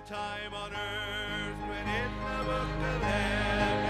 time on earth when in the book of heaven.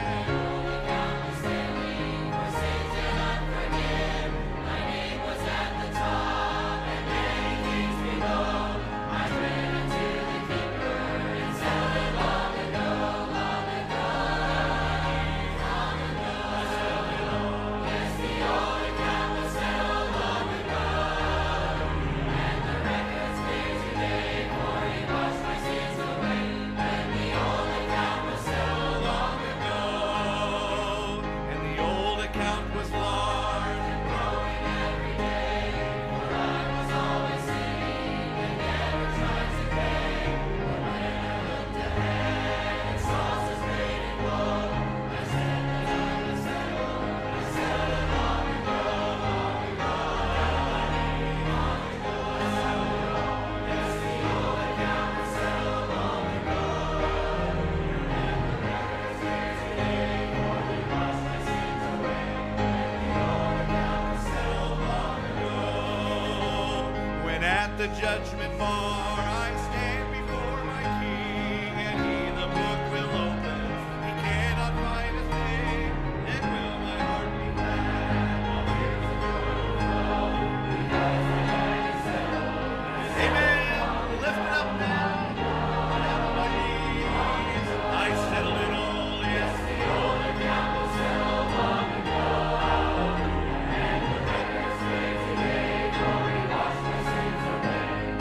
At the judgment bar I stand before my King, and he the book will open. He cannot find his name, and will my heart be glad? All tears of joy flow, because the man is settled. Amen. Lift it up now. Down on my knees. I settled it all. Yes, the old account was settled long ago, and the record's clear today, for he washed my sins away.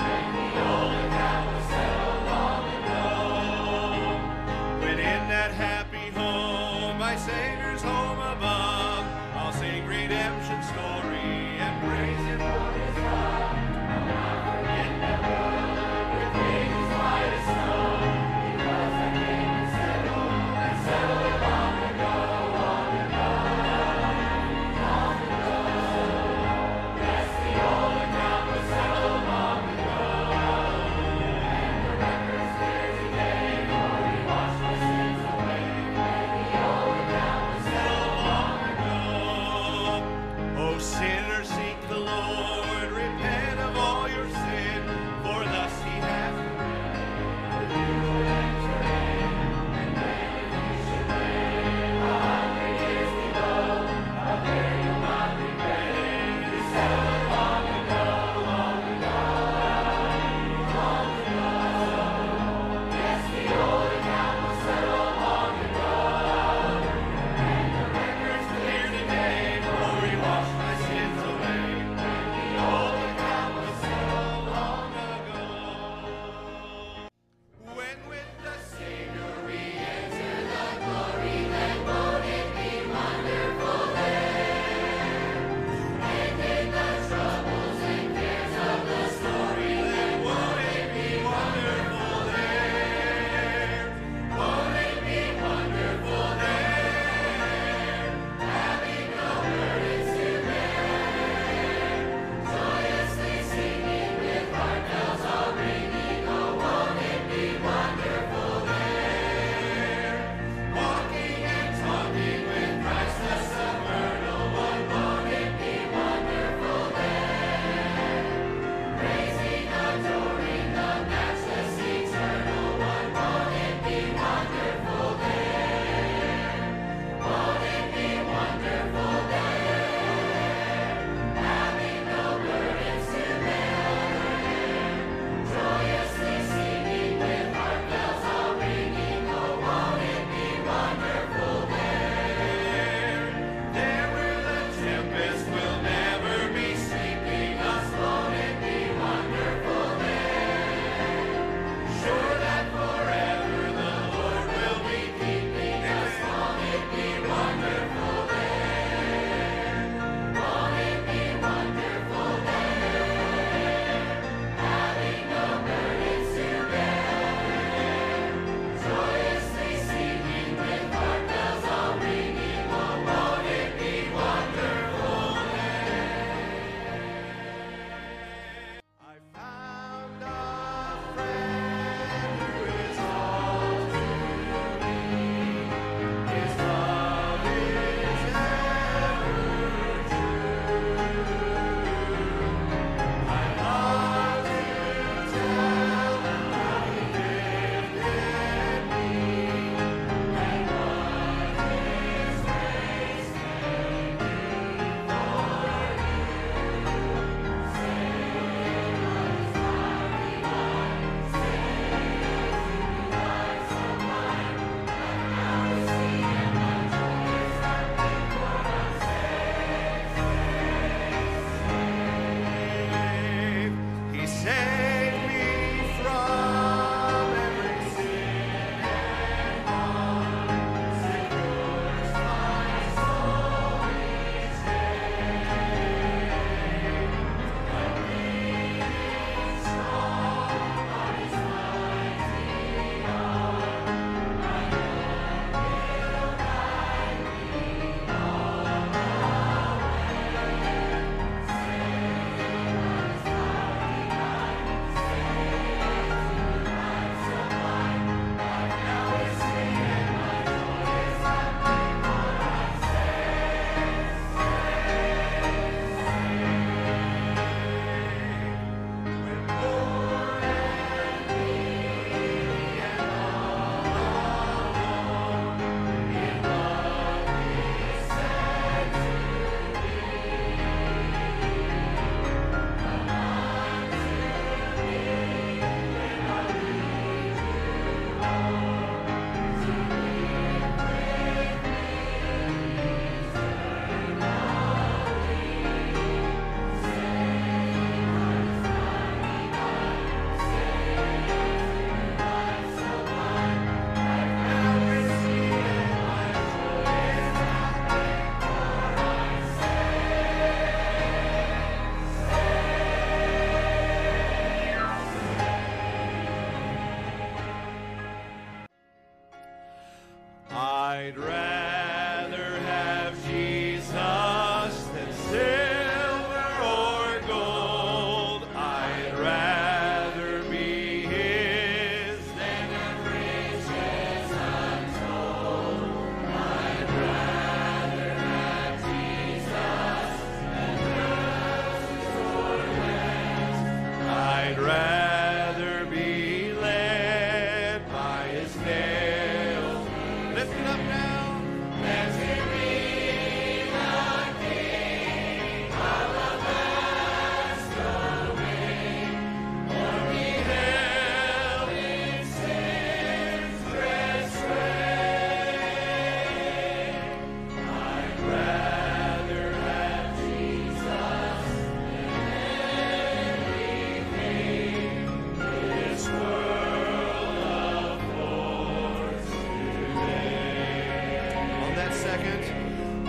My Savior's home above, I'll sing redemption story and praise him for his love. I'll not forget that world with things white as snow, because I came and settled it long ago, long ago, long ago. Yes, the old account was settled long ago, and the record's clear today, for he washed my sins away. Oh, sin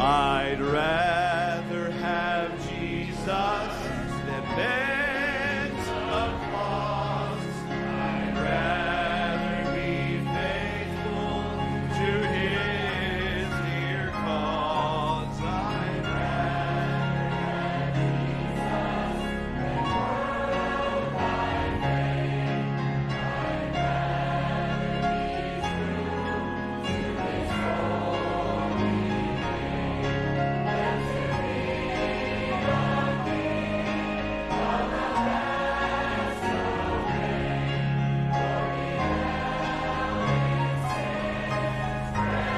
I'd rather have Jesus than beds of applause. I'd rather be faithful to his dear cause. I'd rather have Jesus than world by fame. I'd rather be true to his holy name than to be a king of the pastoral reign. For reality stands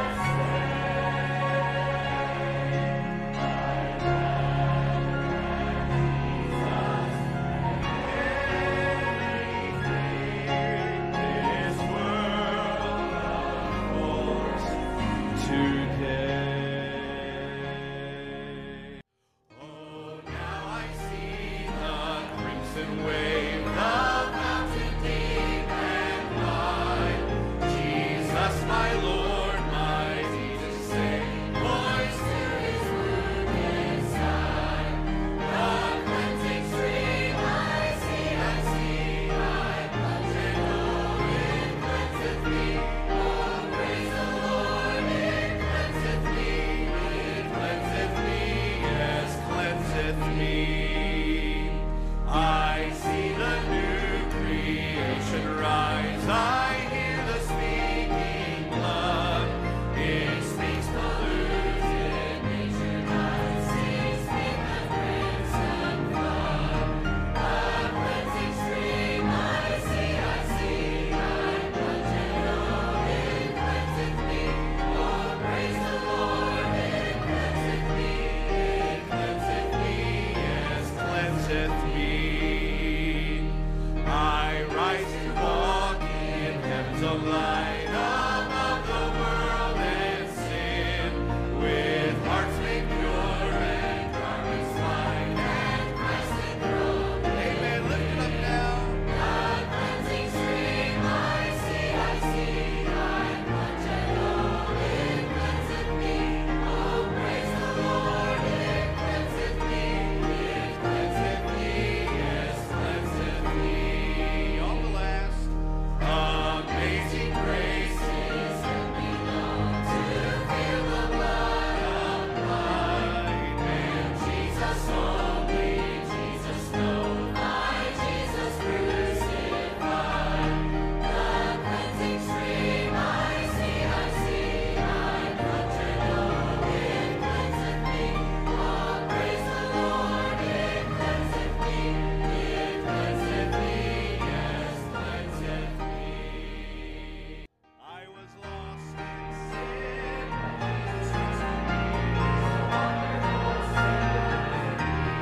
this world affords today. Oh, now I see the crimson wave, the mountain deep and wide. Jesus, my Lord, mighty to save, poised to his wounded side. The cleansing stream I see, my blood and all it cleanseth me. Oh, praise the Lord, it cleanseth me, yes, cleanseth me. I see the new creation rise, I hear the speaking blood. It speaks polluted nature, I speak the crimson flood. The cleansing stream I see, my blood and all it cleanseth me. Oh, praise the Lord, it cleanseth me, yes, cleanseth me. I rise to walk in heavens of light, above the world and sin, with hearts made pure and garments white, and Christ enthroned. Amen. Lift it up now. The cleansing stream I see, my blood and all it cleanseth me. Oh, praise the Lord, it cleanseth me, yes, cleanseth me. On the last, amazing grace is that we long to feel the blood applied. And Jesus only, Jesus knows, my Jesus crucified. The cleansing stream I see, my blood and all it cleanseth me. Oh, praise the Lord, it cleanseth me, yes, cleanseth me. I was lost in sin, Jesus took me, so wonderful Savior.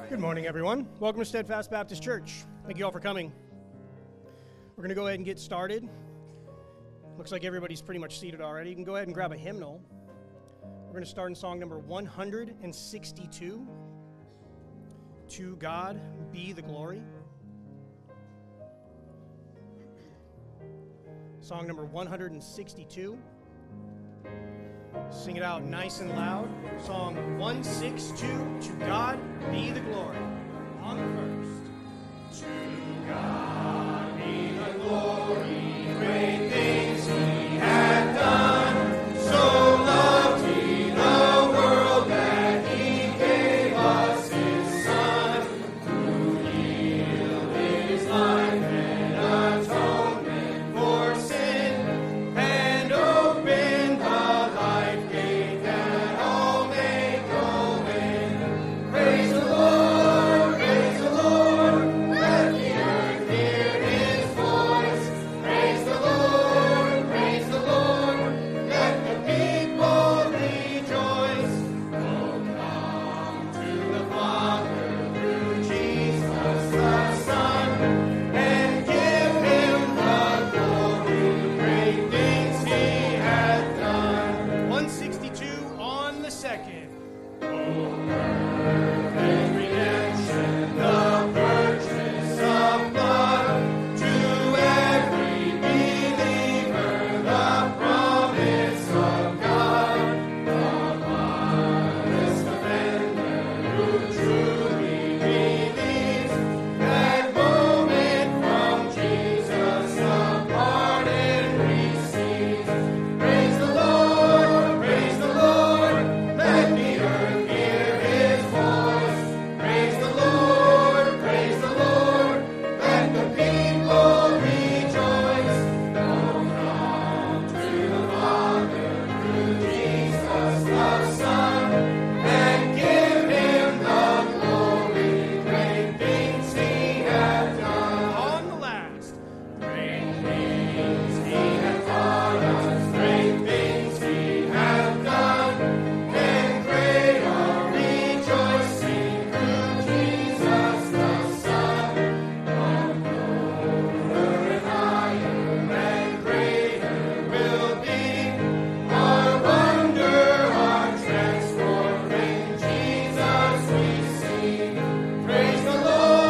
Good morning, everyone. Welcome to Steadfast Baptist Church. Thank you all for coming. We're going to go ahead and get started. Looks like everybody's pretty much seated already. You can go ahead and grab a hymnal. We're going to start in song number 162. To God be the glory. Song number 162. Sing it out nice and loud. Song 162, To God be the glory. On the first. To God be the glory, great things He hath done. So loved He the world that He gave us His Son, who yielded His life and atonement for sin, and opened the life gate that all may go in. Praise the Lord, praise the Lord, let the earth hear His voice. Praise the Lord, let the people rejoice. Oh, come to the Father through Jesus the Son, and give Him the glory, great things He hath done. 162 on the second. And redemption, the purchase of blood, to every believer, the promise of God, the honest offender who truly believes, that moment from Jesus the pardon receives. Praise the Lord, let the earth hear His voice. Praise the Lord, let the people rejoice. Oh, come to the Father through Jesus the Son, and give Him the glory, great things He hath done. On the last. Great things He hath taught us, great things He hath done, and greater rejoicing through Jesus the Son. Purer and higher and greater will be our wonder, our transport in Jesus we see. Praise the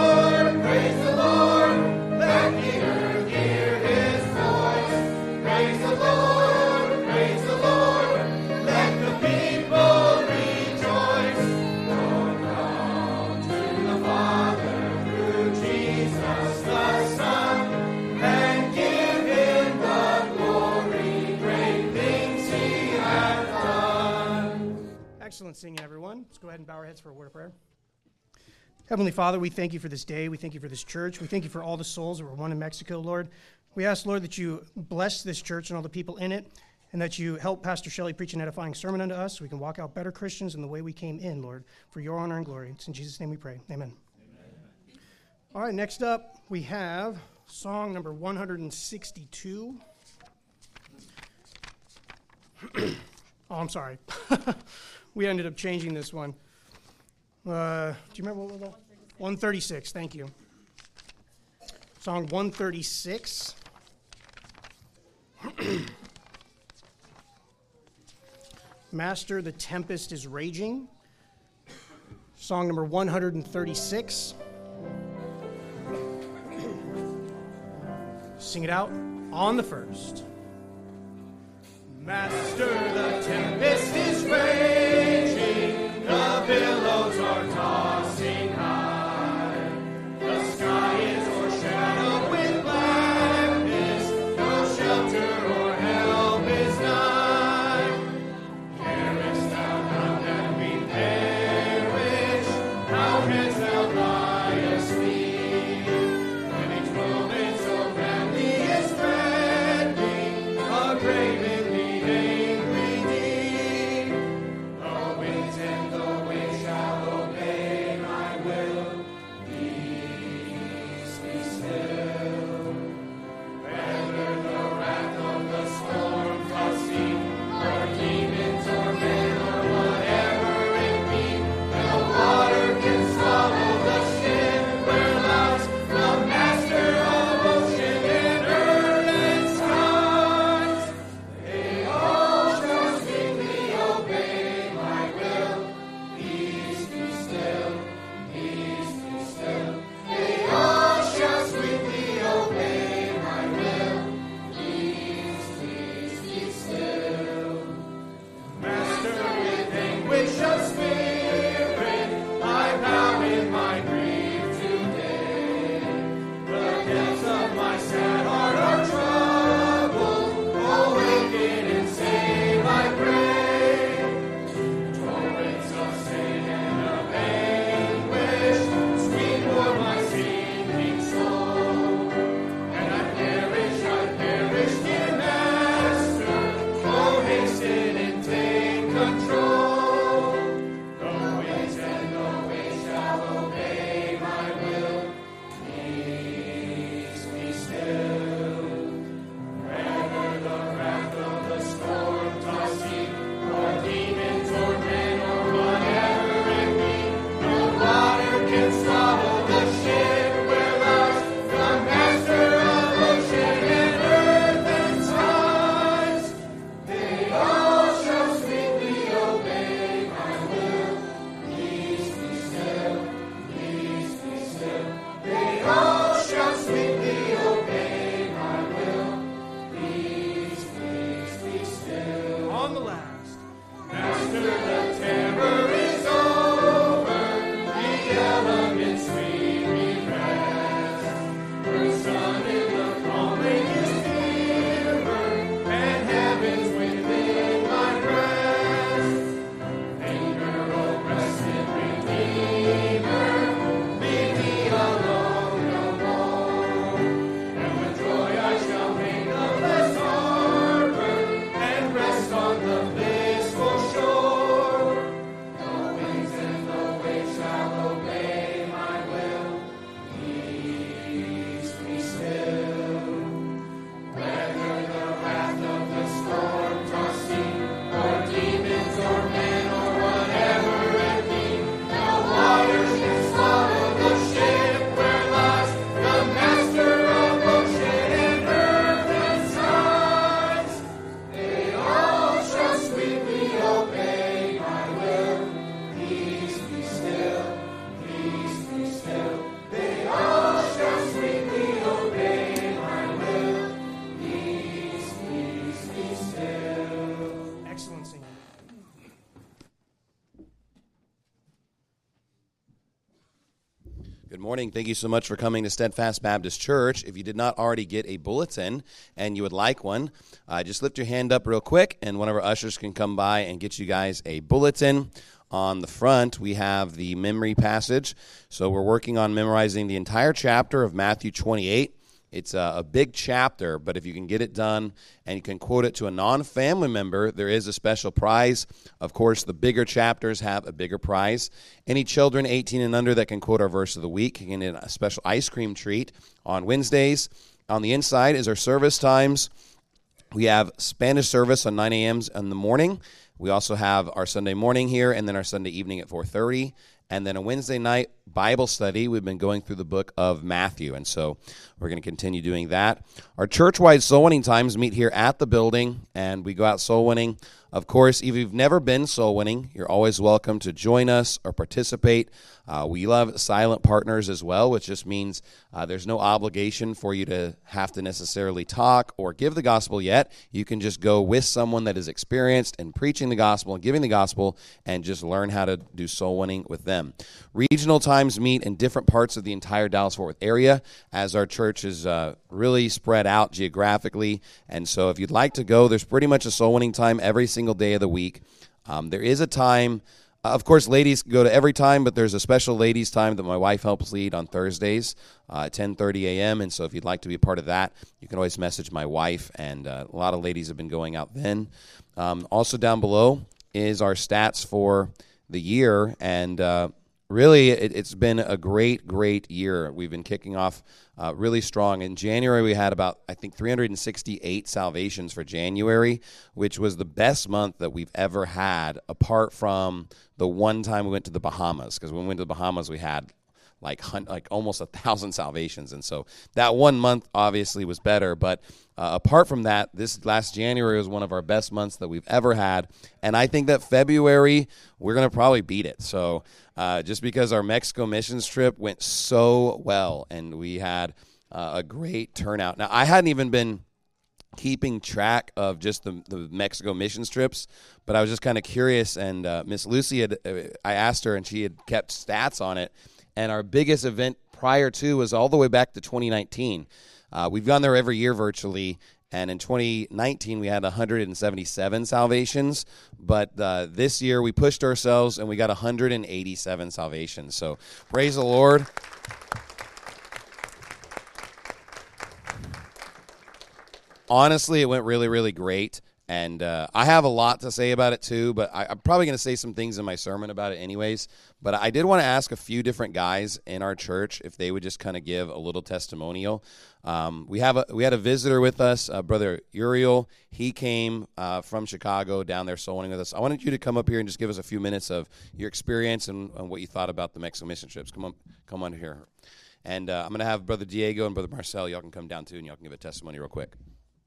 Lord, let the earth hear His voice. Praise the Lord, let the people rejoice. Oh, come to the Father through Jesus the Son, and give Him the glory, great things He hath done. Excellent singing, everyone. Let's go ahead and bow our heads for a word of prayer. Heavenly Father, we thank You for this day. We thank You for this church. We thank You for all the souls that were won in Mexico, Lord. We ask, Lord, that You bless this church and all the people in it, and that You help Pastor Shelley preach an edifying sermon unto us so we can walk out better Christians in the way we came in, Lord, for Your honor and glory. It's in Jesus' name we pray. Amen. All right, next up, we have song number 162. Oh, I'm sorry. We ended up changing this one. Do you remember what was that? 136, thank you. Song 136. Master, the tempest is raging. Song number 136. Sing it out on the first. Master, the tempest is raging, the billows are tossing high, the sky is o'ershadowed with blackness, no shelter or help is nigh. Carest thou not that we perish? How canst thou buy us free? When each moment so grandly is threatening, a grave in the angry deep. The winds and the waves shall obey my will. Peace be still. Whether the wrath of the storm tossing, or demons or men, or whatever it be, the water can swallow Good morning. Thank you so much for coming to Steadfast Baptist Church. If you did not already get a bulletin and you would like one, just lift your hand up real quick, and one of our ushers can come by and get you guys a bulletin. On the front, we have the memory passage. So we're working on memorizing the entire chapter of Matthew 28. It's a big chapter, but if you can get it done and you can quote it to a non-family member, there is a special prize. Of course, the bigger chapters have a bigger prize. Any children 18 and under that can quote our verse of the week can get a special ice cream treat on Wednesdays. On the inside is our service times. We have Spanish service on 9 a.m. in the morning. We also have our Sunday morning here, and then our Sunday evening at 4:30. And then a Wednesday night Bible study. We've been going through the book of Matthew, and so we're going to continue doing that. Our church-wide soul winning times meet here at the building, and we go out soul winning. Of course, if you've never been soul winning, you're always welcome to join us or participate. We love silent partners as well, which just means there's no obligation for you to have to necessarily talk or give the gospel yet. You can just go with someone that is experienced in preaching the gospel and giving the gospel and just learn how to do soul winning with them. Regional times meet in different parts of the entire Dallas-Fort Worth area as our church is really spread out geographically. And so if you'd like to go, there's pretty much a soul winning time every single day of the week. There is a time. Of course, ladies go to every time, but there's a special ladies' time that my wife helps lead on Thursdays at 10:30 a.m., and so if you'd like to be a part of that, you can always message my wife, and a lot of ladies have been going out then. Also down below is our stats for the year, and really it's been a great year. We've been kicking off really strong. In January, we had about, I think, 368 salvations for January, which was the best month that we've ever had, apart from the one time we went to the Bahamas, because when we went to the Bahamas, we had like almost 1,000 salvations, and so that one month obviously was better, but apart from that, this last January was one of our best months that we've ever had, and I think that February, we're going to probably beat it. So just because our Mexico missions trip went so well, and we had a great turnout. Now, I hadn't even been keeping track of just the Mexico missions trips, but I was just kind of curious, and Miss Lucy I asked her, and she had kept stats on it, and our biggest event prior to was all the way back to 2019. We've gone there every year virtually, and in 2019 we had 177 salvations, but this year we pushed ourselves and we got 187 salvations. So praise the Lord. Honestly, it went really great, and I have a lot to say about it too, but I'm probably going to say some things in my sermon about it anyways. But I did want to ask a few different guys in our church if they would just kind of give a little testimonial. We had a visitor with us, Brother Uriel. He came from Chicago down there soul winning with us. I wanted you to come up here and just give us a few minutes of your experience and what you thought about the Mexico mission trips. Come on here. And I'm going to have Brother Diego and Brother Marcel. Y'all can come down too, and y'all can give a testimony real quick.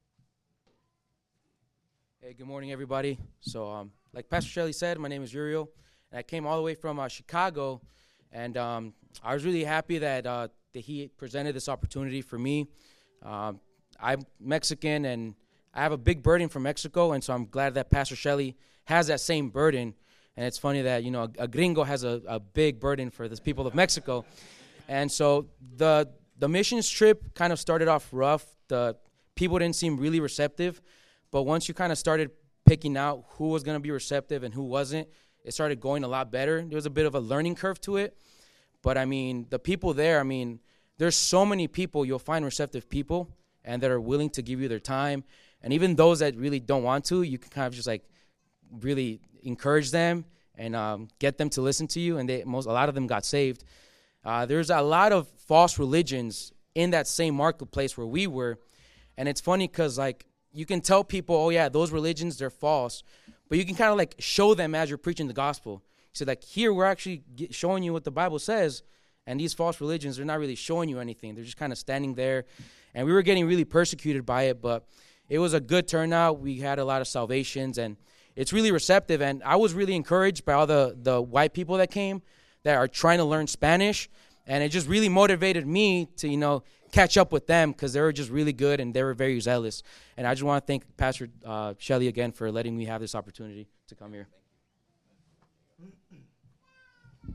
Hey, good morning, everybody. So, like Pastor Shelley said, my name is Uriel, and I came all the way from Chicago, and I was really happy that he presented this opportunity for me. I'm Mexican, and I have a big burden for Mexico, and so I'm glad that Pastor Shelley has that same burden. And it's funny that, a gringo has a big burden for the people of Mexico. And so the missions trip kind of started off rough. The people didn't seem really receptive. But once you kind of started picking out who was going to be receptive and who wasn't, it started going a lot better. There was a bit of a learning curve to it. But, the people there, there's so many people, you'll find receptive people and that are willing to give you their time. And even those that really don't want to, you can kind of just, really encourage them and get them to listen to you. And a lot of them got saved. There's a lot of false religions in that same marketplace where we were. And it's funny because, you can tell people, oh, yeah, those religions, they're false. But you can kind of, show them as you're preaching the gospel. So, here, we're actually showing you what the Bible says. And these false religions, they're not really showing you anything. They're just kind of standing there. And we were getting really persecuted by it. But it was a good turnout. We had a lot of salvations. And it's really receptive. And I was really encouraged by all the white people that came that are trying to learn Spanish. And it just really motivated me to, catch up with them because they were just really good and they were very zealous. And I just want to thank Pastor Shelley again for letting me have this opportunity to come here.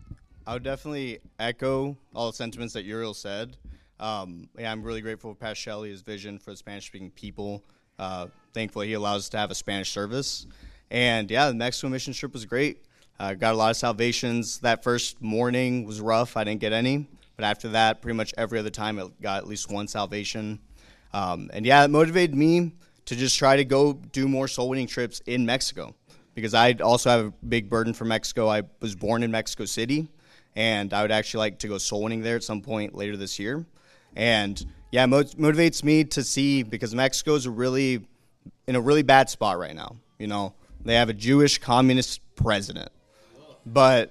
I would definitely echo all the sentiments that Uriel said. I'm really grateful for Pastor Shelley, his vision for the Spanish-speaking people. Thankfully, he allows us to have a Spanish service. And, the Mexico mission trip was great. Got a lot of salvations. That first morning was rough. I didn't get any. But after that, pretty much every other time, I got at least one salvation. It motivated me to just try to go do more soul-winning trips in Mexico, because I also have a big burden for Mexico. I was born in Mexico City, and I would actually like to go soul-winning there at some point later this year. And, it motivates me to see, because Mexico is in a really bad spot right now. They have a Jewish communist president. But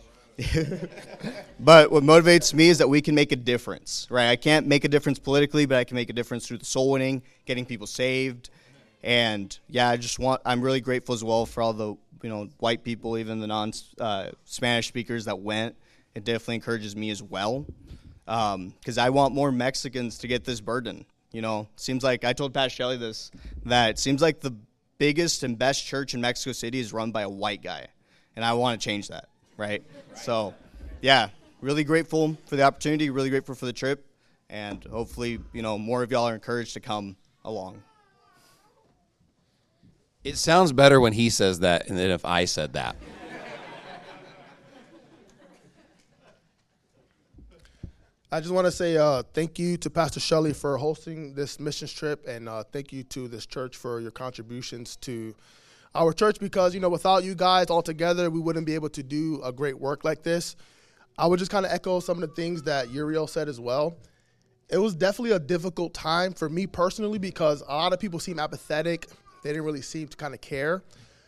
what motivates me is that we can make a difference, right? I can't make a difference politically, but I can make a difference through the soul winning, getting people saved. And I'm really grateful as well for all the, white people, even the non-Spanish speakers that went. It definitely encourages me as well. Because I want more Mexicans to get this burden. Seems like, I told Pastor Shelley this, that it seems like the biggest and best church in Mexico City is run by a white guy. And I want to change that, right? So, really grateful for the opportunity, really grateful for the trip, and hopefully, more of y'all are encouraged to come along. It sounds better when he says that than if I said that. I just want to say thank you to Pastor Shelley for hosting this missions trip, and thank you to this church for your contributions to our church, because, without you guys all together, we wouldn't be able to do a great work like this. I would just kind of echo some of the things that Uriel said as well. It was definitely a difficult time for me personally, because a lot of people seem apathetic. They didn't really seem to kind of care.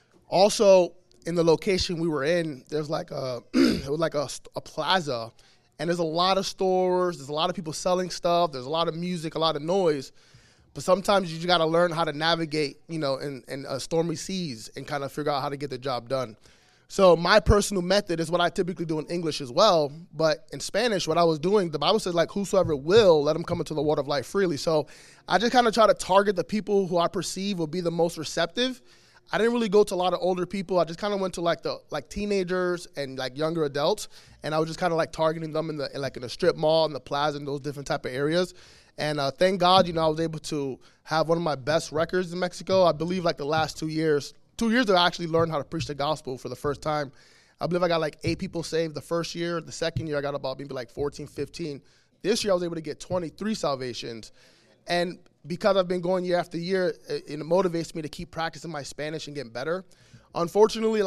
Also, in the location we were in, there's like it was like a plaza, and there's a lot of stores, there's a lot of people selling stuff, there's a lot of music, a lot of noise. But sometimes you just got to learn how to navigate, in stormy seas and kind of figure out how to get the job done. So my personal method is what I typically do in English as well. But in Spanish, what I was doing, the Bible says, like, whosoever will, let them come into the water of life freely. So I just kind of try to target the people who I perceive will be the most receptive. I didn't really go to a lot of older people. I just kind of went to like teenagers and like younger adults. And I was just kind of like targeting them in the strip mall and the plaza and those different type of areas. And thank God, I was able to have one of my best records in Mexico. I believe like the last 2 years. 2 years ago, I actually learned how to preach the gospel for the first time. I believe I got like 8 people saved the first year. The second year, I got about maybe like 14, 15. This year, I was able to get 23 salvations. And because I've been going year after year, it motivates me to keep practicing my Spanish and getting better. Unfortunately,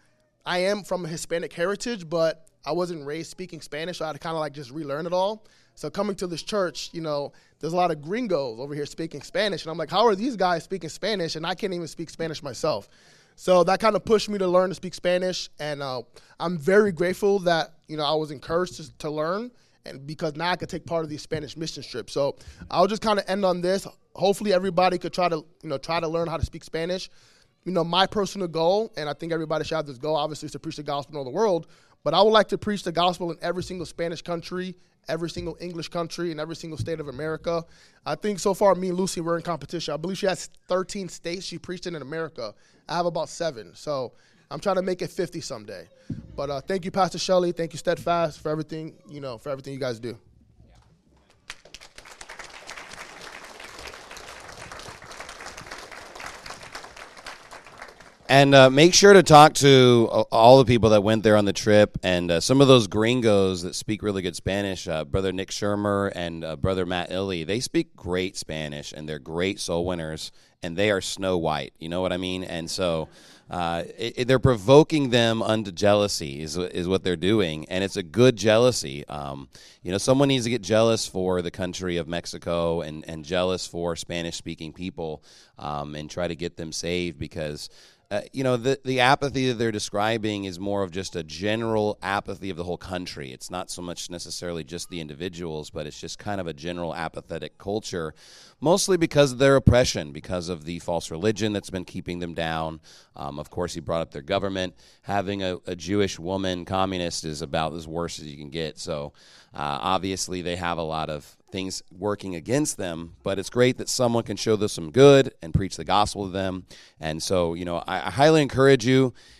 I am from a Hispanic heritage, but I wasn't raised speaking Spanish, so I had to kind of just relearn it all. So coming to this church, there's a lot of gringos over here speaking Spanish. And I'm like, how are these guys speaking Spanish? And I can't even speak Spanish myself. So that kind of pushed me to learn to speak Spanish. And I'm very grateful that, I was encouraged to learn, and because now I could take part of these Spanish mission trips. So I'll just kind of end on this. Hopefully everybody could try to learn how to speak Spanish. My personal goal, and I think everybody should have this goal, obviously, is to preach the gospel in all the world. But I would like to preach the gospel in every single Spanish country, every single English country, and every single state of America. I think so far, me and Lucy, we're in competition. I believe she has 13 states she preached in America. I have about 7. So I'm trying to make it 50 someday. But thank you, Pastor Shelley. Thank you, Steadfast, for everything, for everything you guys do. And make sure to talk to all the people that went there on the trip, and some of those gringos that speak really good Spanish, Brother Nick Shermer and Brother Matt Illy, they speak great Spanish, and they're great soul winners, and they are Snow White, you know what I mean? And so they're provoking them unto jealousy is what they're doing, and it's a good jealousy. Someone needs to get jealous for the country of Mexico and jealous for Spanish-speaking people and try to get them saved, because the apathy that they're describing is more of just a general apathy of the whole country. It's not so much necessarily just the individuals, but it's just kind of a general apathetic culture, mostly because of their oppression, because of the false religion that's been keeping them down. Of course, he brought up their government. Having a Jewish woman communist is about as worse as you can get. So obviously they have a lot of things working against them, but it's great that someone can show them some good and preach the gospel to them. And so, I highly encourage you,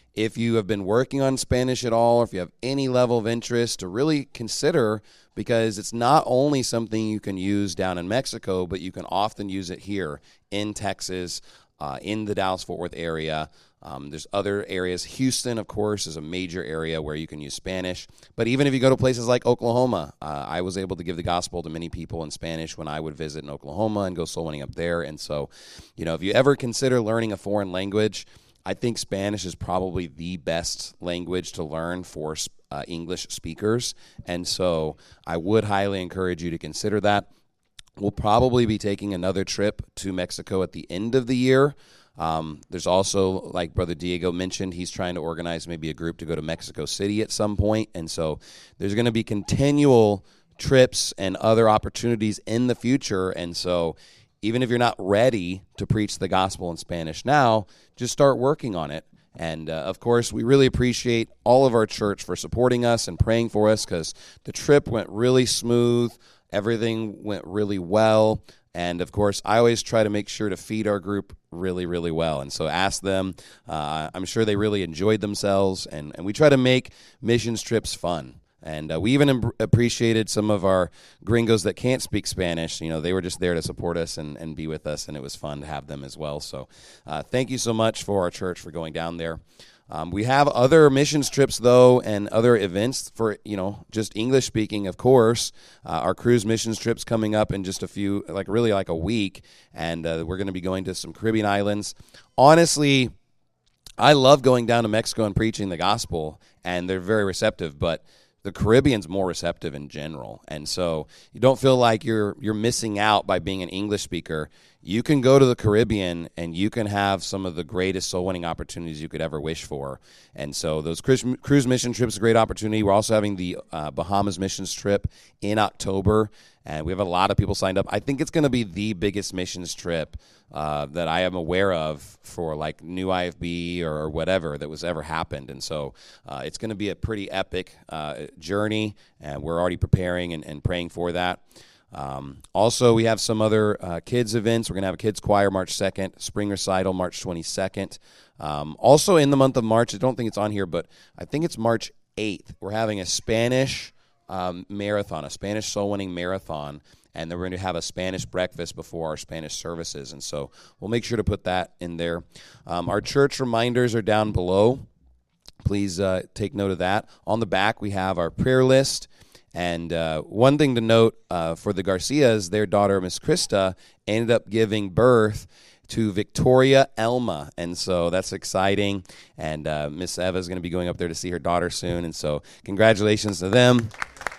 if you have been working on Spanish at all, or if you have any level of interest, to really consider, because it's not only something you can use down in Mexico, but you can often use it here in Texas, in the Dallas-Fort Worth area. There's other areas. Houston, of course, is a major area where you can use Spanish. But even if you go to places like Oklahoma, I was able to give the gospel to many people in Spanish when I would visit in Oklahoma and go soul winning up there. And so, if you ever consider learning a foreign language, I think Spanish is probably the best language to learn for English speakers. And so I would highly encourage you to consider that. We'll probably be taking another trip to Mexico at the end of the year. There's also, like Brother Diego mentioned, he's trying to organize maybe a group to go to Mexico City at some point. And so there's going to be continual trips and other opportunities in the future. And so even if you're not ready to preach the gospel in Spanish now, just start working on it. And, of course, we really appreciate all of our church for supporting us and praying for us, because the trip went really smooth. Everything went really well. And, of course, I always try to make sure to feed our group really, really well. And so ask them. I'm sure they really enjoyed themselves. And we try to make missions trips fun. And we even appreciated some of our gringos that can't speak Spanish. They were just there to support us and be with us, and it was fun to have them as well. So thank you so much for our church for going down there. We have other missions trips, though, and other events for, just English speaking, of course. Our cruise missions trip's coming up in just a few, like a week, and we're going to be going to some Caribbean islands. Honestly, I love going down to Mexico and preaching the gospel, and they're very receptive, but the Caribbean's more receptive in general. And so you don't feel like you're missing out by being an English speaker. You can go to the Caribbean and you can have some of the greatest soul winning opportunities you could ever wish for. And so those cruise mission trips are a great opportunity. We're also having the Bahamas missions trip in October, and we have a lot of people signed up. I think it's going to be the biggest missions trip that I am aware of for like New IFB or whatever that was ever happened. And so it's going to be a pretty epic journey, and we're already preparing and praying for that. Also, we have some other kids events. We're going to have a kids choir March 2nd, spring recital March 22nd. Also in the month of March, I don't think it's on here, but I think it's March 8th. We're having a Spanish marathon, a Spanish soul winning marathon. And then we're going to have a Spanish breakfast before our Spanish services. And so we'll make sure to put that in there. Our church reminders are down below. Please take note of that. On the back, we have our prayer list. And one thing to note for the Garcias, their daughter, Miss Krista, ended up giving birth to Victoria Elma. And so that's exciting. And Miss Eva is going to be going up there to see her daughter soon. And so congratulations to them.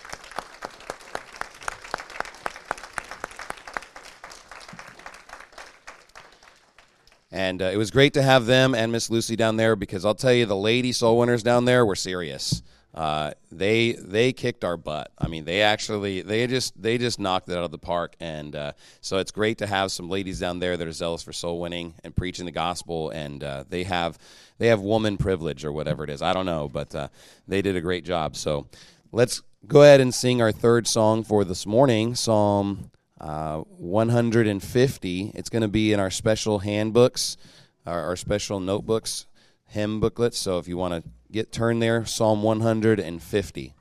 And it was great to have them and Miss Lucy down there, because I'll tell you, the lady soul winners down there were serious. They kicked our butt. I mean, they just knocked it out of the park. And so it's great to have some ladies down there that are zealous for soul winning and preaching the gospel. And they have woman privilege or whatever it is. I don't know, but they did a great job. So let's go ahead and sing our third song for this morning, Psalm 150. It's going to be in our special handbooks, our special notebooks, hymn booklets. So if you want to turn there, Psalm 150.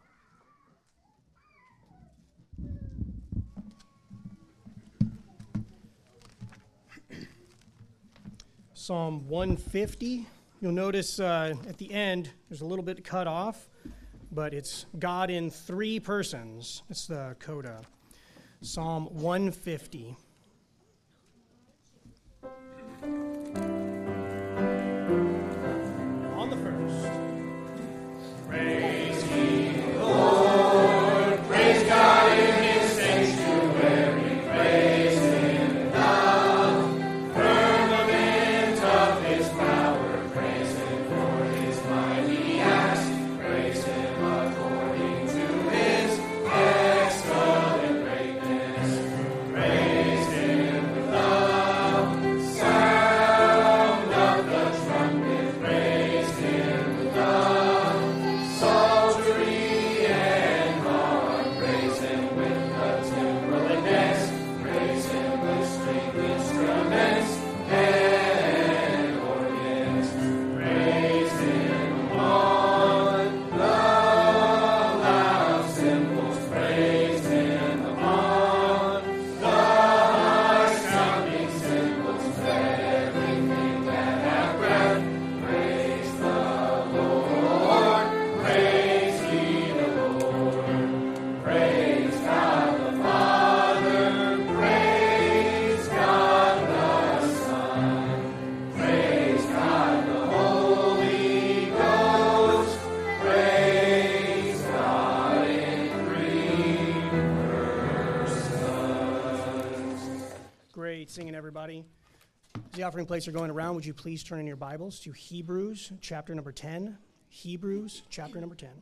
Psalm 150. You'll notice at the end there's a little bit cut off, but it's God in three persons. It's the coda. Psalm 150. On the first. Praise ye the Lord, praise God in his sanctuary, praise him in the firmament of his power, praise him for his mighty acts, praise him according to his excellent greatness, praise Great singing, everybody. As the offering plates are going around, would you please turn in your Bibles to Hebrews chapter number 10. Hebrews chapter number 10.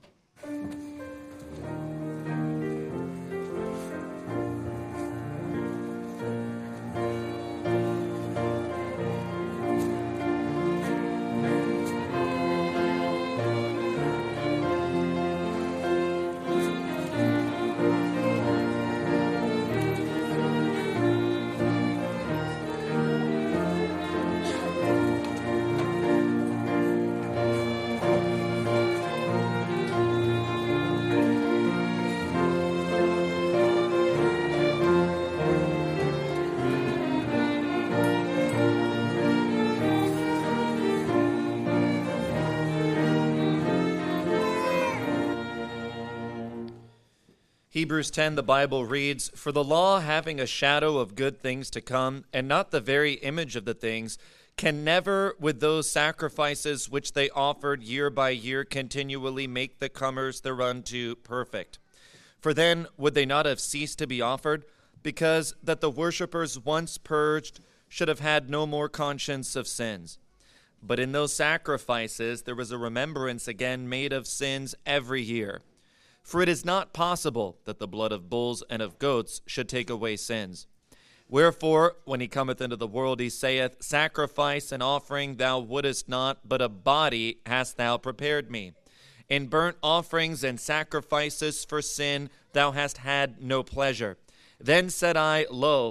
Hebrews 10, the Bible reads, "For the law, having a shadow of good things to come, and not the very image of the things, can never, with those sacrifices which they offered year by year, continually make the comers thereunto perfect. For then would they not have ceased to be offered, because that the worshippers once purged should have had no more conscience of sins. But in those sacrifices there was a remembrance again made of sins every year. For it is not possible that the blood of bulls and of goats should take away sins. Wherefore, when he cometh into the world, he saith, Sacrifice and offering thou wouldest not, but a body hast thou prepared me. In burnt offerings and sacrifices for sin thou hast had no pleasure. Then said I, Lo,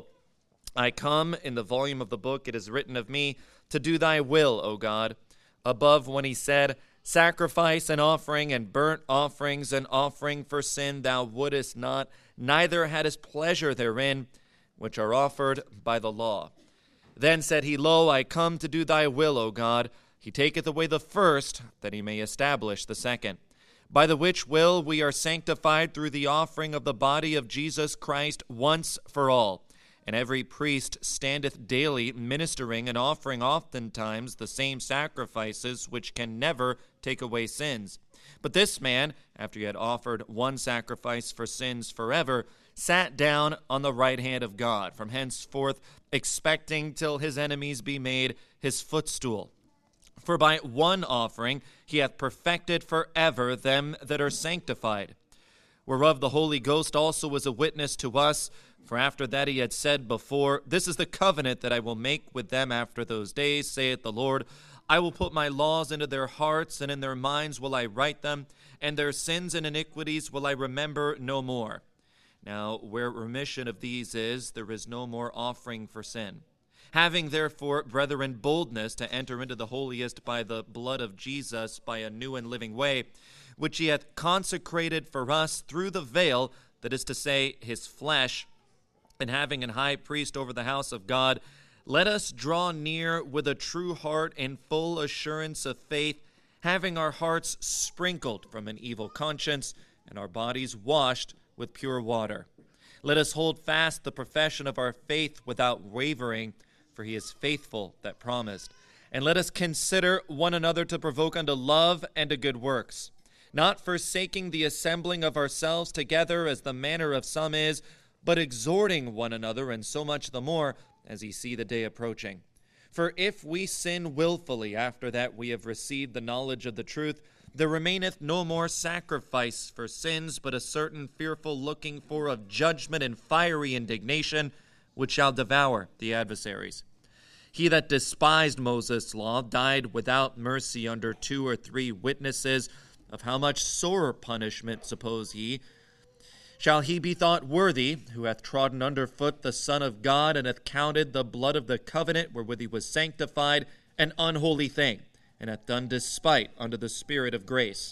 I come. In the volume of the book it is written of me, to do thy will, O God. Above, when he said, Sacrifice and offering and burnt offerings and offering for sin thou wouldest not, neither hadst pleasure therein, which are offered by the law. Then said he, Lo, I come to do thy will, O God. He taketh away the first, that he may establish the second. By the which will we are sanctified through the offering of the body of Jesus Christ once for all. And every priest standeth daily ministering and offering oftentimes the same sacrifices which can never take away sins. But this man, after he had offered one sacrifice for sins forever, sat down on the right hand of God, from henceforth expecting till his enemies be made his footstool. For by one offering he hath perfected forever them that are sanctified. Whereof the Holy Ghost also was a witness to us. For after that he had said before, This is the covenant that I will make with them after those days, saith the Lord. I will put my laws into their hearts, and in their minds will I write them, and their sins and iniquities will I remember no more. Now, where remission of these is, there is no more offering for sin. Having therefore, brethren, boldness to enter into the holiest by the blood of Jesus, by a new and living way, which he hath consecrated for us through the veil, that is to say, his flesh, and having an high priest over the house of God, let us draw near with a true heart and full assurance of faith, having our hearts sprinkled from an evil conscience, and our bodies washed with pure water. Let us hold fast the profession of our faith without wavering, for he is faithful that promised. And let us consider one another to provoke unto love and to good works, not forsaking the assembling of ourselves together as the manner of some is, but exhorting one another, and so much the more as ye see the day approaching. For if we sin willfully after that we have received the knowledge of the truth, there remaineth no more sacrifice for sins, but a certain fearful looking for of judgment and fiery indignation, which shall devour the adversaries. He that despised Moses' law died without mercy under 2 or 3 witnesses. Of how much sorer punishment, suppose ye, shall he be thought worthy, who hath trodden under foot the Son of God, and hath counted the blood of the covenant wherewith he was sanctified an unholy thing, and hath done despite unto the Spirit of grace?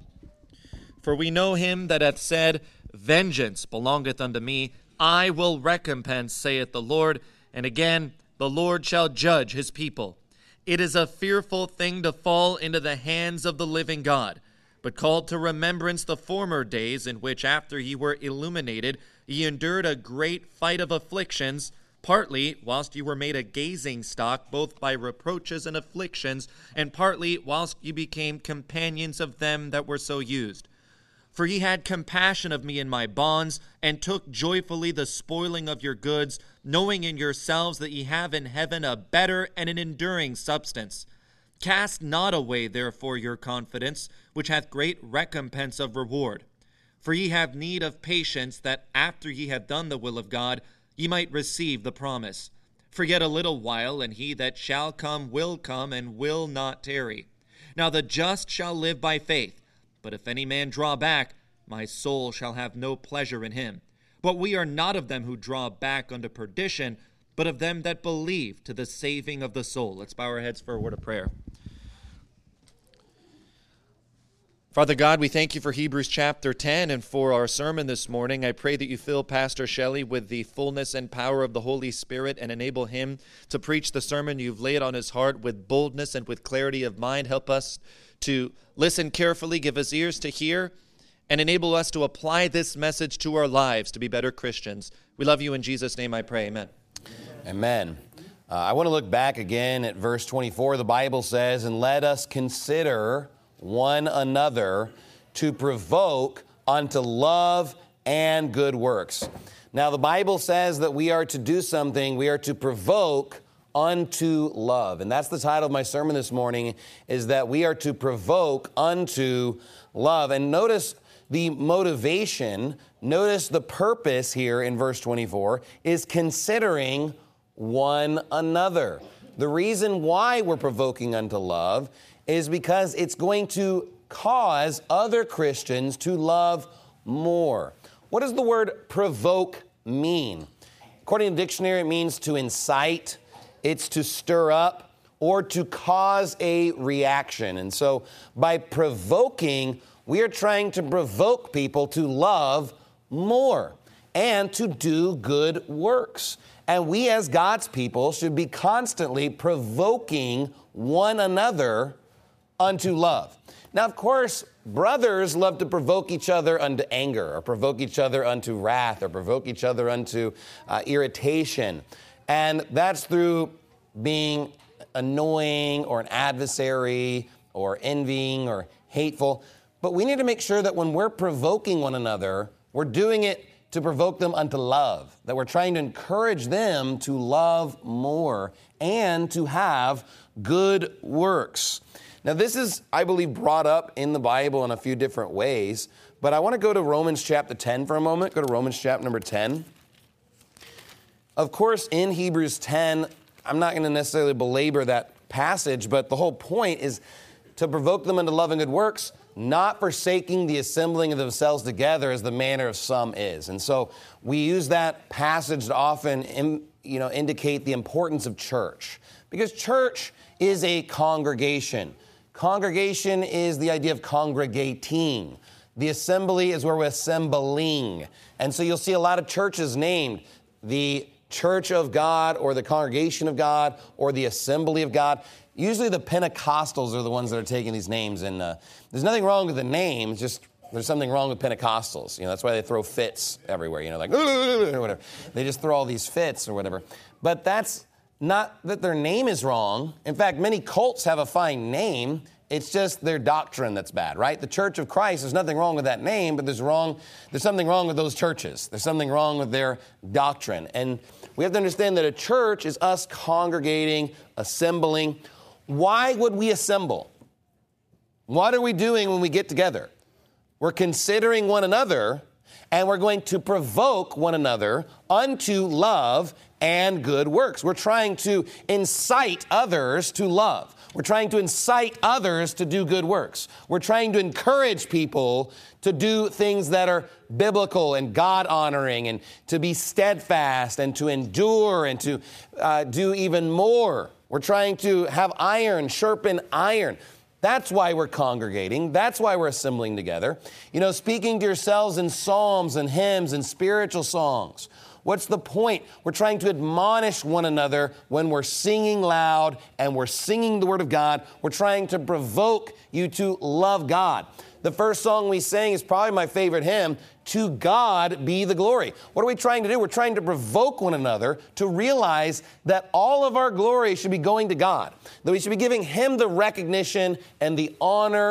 For we know him that hath said, Vengeance belongeth unto me, I will recompense, saith the Lord. And again, the Lord shall judge his people. It is a fearful thing to fall into the hands of the living God. But called to remembrance the former days, in which after ye were illuminated, ye endured a great fight of afflictions, partly whilst ye were made a gazing stock, both by reproaches and afflictions, and partly whilst ye became companions of them that were so used. For ye had compassion of me in my bonds, and took joyfully the spoiling of your goods, knowing in yourselves that ye have in heaven a better and an enduring substance. Cast not away therefore your confidence, which hath great recompense of reward. For ye have need of patience, that after ye have done the will of God, ye might receive the promise. For yet a little while, and he that shall come will come, and will not tarry. Now the just shall live by faith. But if any man draw back, my soul shall have no pleasure in him. But we are not of them who draw back unto perdition, but of them that believe to the saving of the soul. Let's bow our heads for a word of prayer. Father God, we thank you for Hebrews chapter 10 and for our sermon this morning. I pray that you fill Pastor Shelley with the fullness and power of the Holy Spirit and enable him to preach the sermon you've laid on his heart with boldness and with clarity of mind. Help us to listen carefully, give us ears to hear, and enable us to apply this message to our lives to be better Christians. We love you in Jesus' name I pray. Amen. Amen. I want to look back again at verse 24. The Bible says, "And let us consider one another to provoke unto love and good works." Now, the Bible says that we are to do something. We are to provoke unto love. And that's the title of my sermon this morning, is that we are to provoke unto love. And notice the motivation, notice the purpose here in verse 24 is considering one another. The reason why we're provoking unto love is because it's going to cause other Christians to love more. What does the word provoke mean? According to the dictionary, it means to incite, it's to stir up, or to cause a reaction. And so by provoking, we are trying to provoke people to love more and to do good works. And we as God's people should be constantly provoking one another unto love. Now, of course, brothers love to provoke each other unto anger, or provoke each other unto wrath, or provoke each other unto irritation. And that's through being annoying or an adversary or envying or hateful. But we need to make sure that when we're provoking one another, we're doing it to provoke them unto love, that we're trying to encourage them to love more and to have good works. Now, this is, I believe, brought up in the Bible in a few different ways, but I want to go to Romans chapter 10 for a moment. Go to Romans chapter number 10. Of course, in Hebrews 10, I'm not going to necessarily belabor that passage, but the whole point is to provoke them unto love and good works, not forsaking the assembling of themselves together as the manner of some is. And so we use that passage to often indicate the importance of church, because church is a congregation. Congregation is the idea of congregating. The assembly is where we're assembling. And so you'll see a lot of churches named the Church of God or the Congregation of God or the Assembly of God. Usually the Pentecostals are the ones that are taking these names. And there's nothing wrong with the name. It's just there's something wrong with Pentecostals. That's why they throw fits everywhere, like or whatever. They just throw all these fits or whatever. But that's not that their name is wrong. In fact, many cults have a fine name. It's just their doctrine that's bad, right? The Church of Christ, there's nothing wrong with that name, but there's something wrong with those churches. There's something wrong with their doctrine. And we have to understand that a church is us congregating, assembling. Why would we assemble? What are we doing when we get together? We're considering one another, and we're going to provoke one another unto love and good works. We're trying to incite others to love. We're trying to incite others to do good works. We're trying to encourage people to do things that are biblical and God-honoring, and to be steadfast and to endure and to do even more. We're trying to have iron sharpen iron. That's why we're congregating. That's why we're assembling together. Speaking to yourselves in psalms and hymns and spiritual songs. What's the point? We're trying to admonish one another when we're singing loud and we're singing the Word of God. We're trying to provoke you to love God. The first song we sang is probably my favorite hymn, "To God Be the Glory." What are we trying to do? We're trying to provoke one another to realize that all of our glory should be going to God, that we should be giving Him the recognition and the honor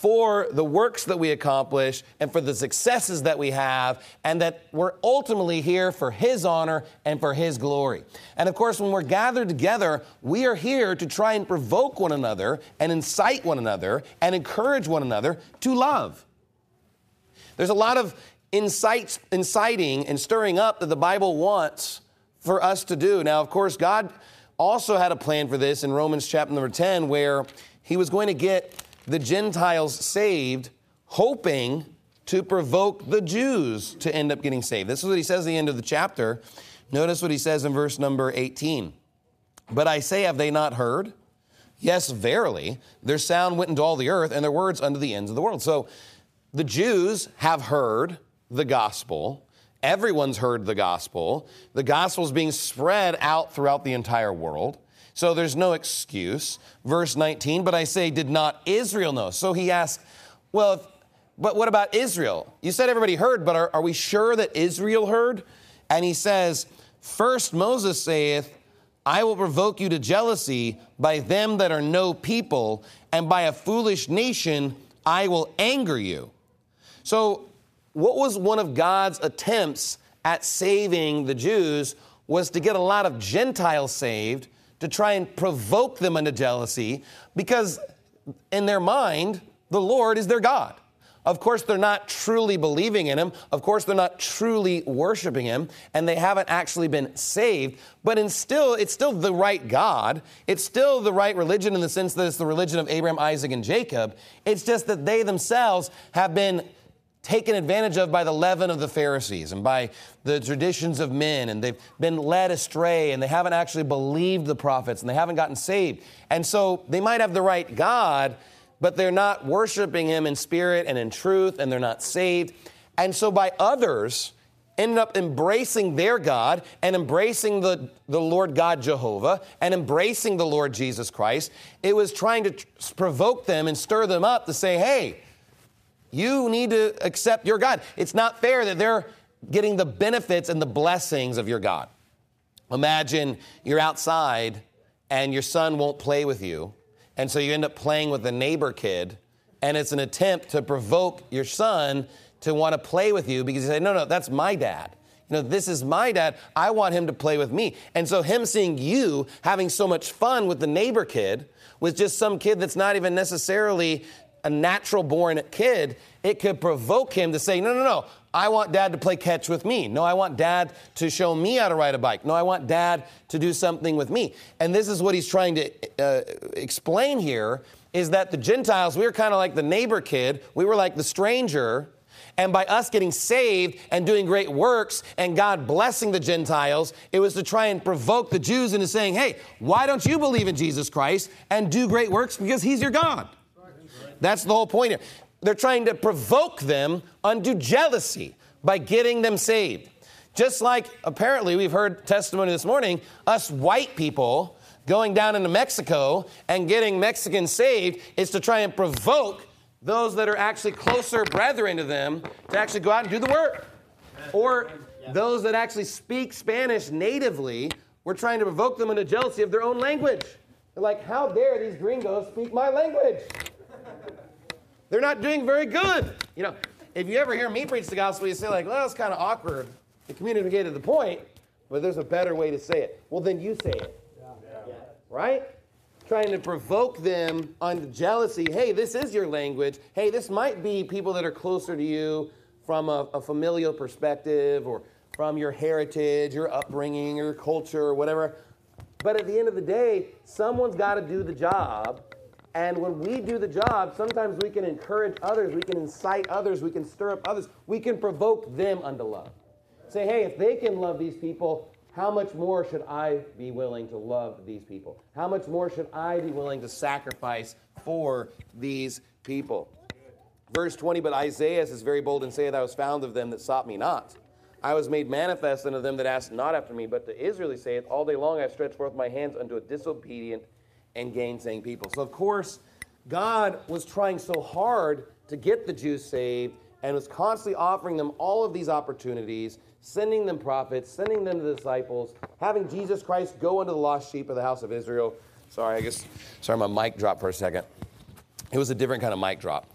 for the works that we accomplish and for the successes that we have, and that we're ultimately here for His honor and for His glory. And of course, when we're gathered together, we are here to try and provoke one another and incite one another and encourage one another to love. There's a lot of inciting and stirring up that the Bible wants for us to do. Now, of course, God also had a plan for this in Romans chapter number 10, where He was going to get the Gentiles saved, hoping to provoke the Jews to end up getting saved. This is what He says at the end of the chapter. Notice what He says in verse number 18. But I say, have they not heard? Yes, verily, their sound went into all the earth, and their words unto the ends of the world. So the Jews have heard the gospel. Everyone's heard the gospel. The gospel is being spread out throughout the entire world. So there's no excuse. Verse 19, but I say, did not Israel know? So he asks, well, but what about Israel? You said everybody heard, but are we sure that Israel heard? And he says, first Moses saith, I will provoke you to jealousy by them that are no people, and by a foolish nation I will anger you. So what was one of God's attempts at saving the Jews was to get a lot of Gentiles saved, to try and provoke them into jealousy, because in their mind, the Lord is their God. Of course, they're not truly believing in Him. Of course, they're not truly worshiping Him, and they haven't actually been saved. But it's still the right God. It's still the right religion in the sense that it's the religion of Abraham, Isaac, and Jacob. It's just that they themselves have been taken advantage of by the leaven of the Pharisees and by the traditions of men, and they've been led astray, and they haven't actually believed the prophets, and they haven't gotten saved. And so they might have the right God, but they're not worshiping Him in spirit and in truth, and they're not saved. And so by others ended up embracing their God and embracing the Lord God Jehovah and embracing the Lord Jesus Christ, it was trying to provoke them and stir them up to say, hey, you need to accept your God. It's not fair that they're getting the benefits and the blessings of your God. Imagine you're outside and your son won't play with you, and so you end up playing with a neighbor kid, and it's an attempt to provoke your son to want to play with you because you say, no, that's my dad. This is my dad. I want him to play with me. And so him seeing you having so much fun with the neighbor kid, with just some kid that's not even necessarily a natural-born kid, it could provoke him to say, no, I want dad to play catch with me. No, I want dad to show me how to ride a bike. No, I want dad to do something with me. And this is what he's trying to explain here, is that the Gentiles, we were kind of like the neighbor kid. We were like the stranger. And by us getting saved and doing great works and God blessing the Gentiles, it was to try and provoke the Jews into saying, hey, why don't you believe in Jesus Christ and do great works because He's your God? That's the whole point here. They're trying to provoke them unto jealousy by getting them saved. Just like apparently we've heard testimony this morning, us white people going down into Mexico and getting Mexicans saved is to try and provoke those that are actually closer brethren to them to actually go out and do the work. Or those that actually speak Spanish natively, we're trying to provoke them into jealousy of their own language. They're like, how dare these gringos speak my language? They're not doing very good. If you ever hear me preach the gospel, you say like, well, it's kind of awkward. You communicated the point, but there's a better way to say it. Well, then you say it. Yeah. Right? Trying to provoke them on jealousy. Hey, this is your language. Hey, this might be people that are closer to you from a familial perspective or from your heritage, your upbringing, your culture, or whatever. But at the end of the day, someone's got to do the job. And when we do the job, sometimes we can encourage others, we can incite others, we can stir up others, we can provoke them unto love. Say, hey, if they can love these people, how much more should I be willing to love these people? How much more should I be willing to sacrifice for these people? Verse 20, but Isaiah is very bold and saith, I was found of them that sought me not. I was made manifest unto them that asked not after me. But to Israel he saith, all day long I have stretched forth my hands unto a disobedient and gainsaying people. So, of course, God was trying so hard to get the Jews saved and was constantly offering them all of these opportunities, sending them prophets, sending them the disciples, having Jesus Christ go unto the lost sheep of the house of Israel. Sorry, my mic dropped for a second. It was a different kind of mic drop.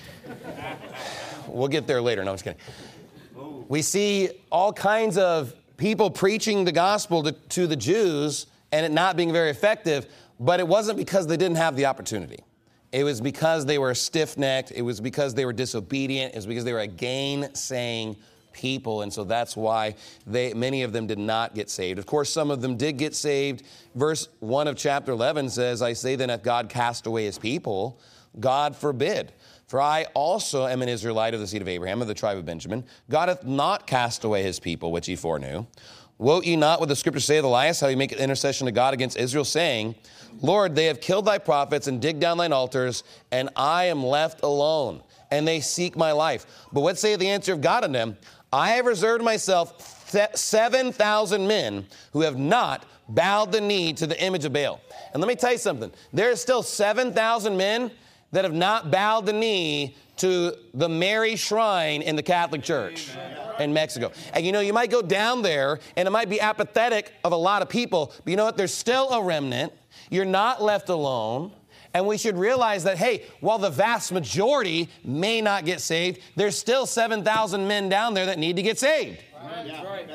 We'll get there later. No, I'm just kidding. We see all kinds of people preaching the gospel to the Jews and it not being very effective, but it wasn't because they didn't have the opportunity. It was because they were stiff-necked. It was because they were disobedient. It was because they were a gainsaying people, and so that's why many of them did not get saved. Of course, some of them did get saved. Verse 1 of chapter 11 says, I say then, hath God cast away his people? God forbid. For I also am an Israelite of the seed of Abraham, of the tribe of Benjamin. God hath not cast away his people, which he foreknew. Wot ye not what the scripture saith, Elias, how he maketh intercession to God against Israel, saying, Lord, they have killed thy prophets and digged down thine altars, and I am left alone, and they seek my life. But what saith the answer of God unto them? I have reserved myself 7,000 men who have not bowed the knee to the image of Baal. And let me tell you something. There are still 7,000 men that have not bowed the knee to the Mary Shrine in the Catholic Church in Mexico. And you might go down there and it might be apathetic of a lot of people, but you know what? There's still a remnant. You're not left alone. And we should realize that, hey, while the vast majority may not get saved, there's still 7,000 men down there that need to get saved. Right.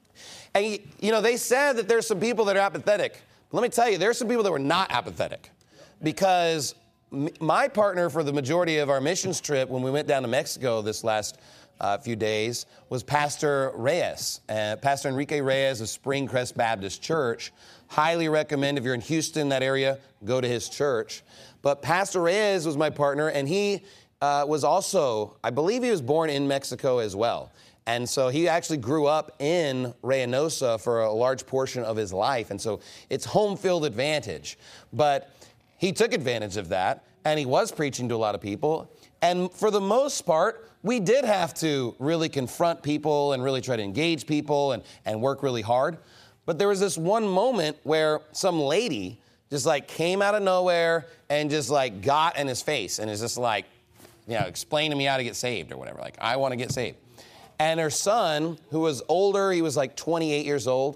And, they said that there's some people that are apathetic. Let me tell you, there's some people that were not apathetic. Because my partner for the majority of our missions trip when we went down to Mexico this last few days was Pastor Reyes. Pastor Enrique Reyes of Springcrest Baptist Church. Highly recommend if you're in Houston, that area, go to his church. But Pastor Reyes was my partner, and he was also, I believe he was born in Mexico as well. And so he actually grew up in Reynosa for a large portion of his life. And so it's home field advantage. But he took advantage of that, and he was preaching to a lot of people. And for the most part, we did have to really confront people and really try to engage people and work really hard. But there was this one moment where some lady just came out of nowhere and just got in his face and is just explain to me how to get saved or whatever. I want to get saved. And her son, who was older, he was 28 years old,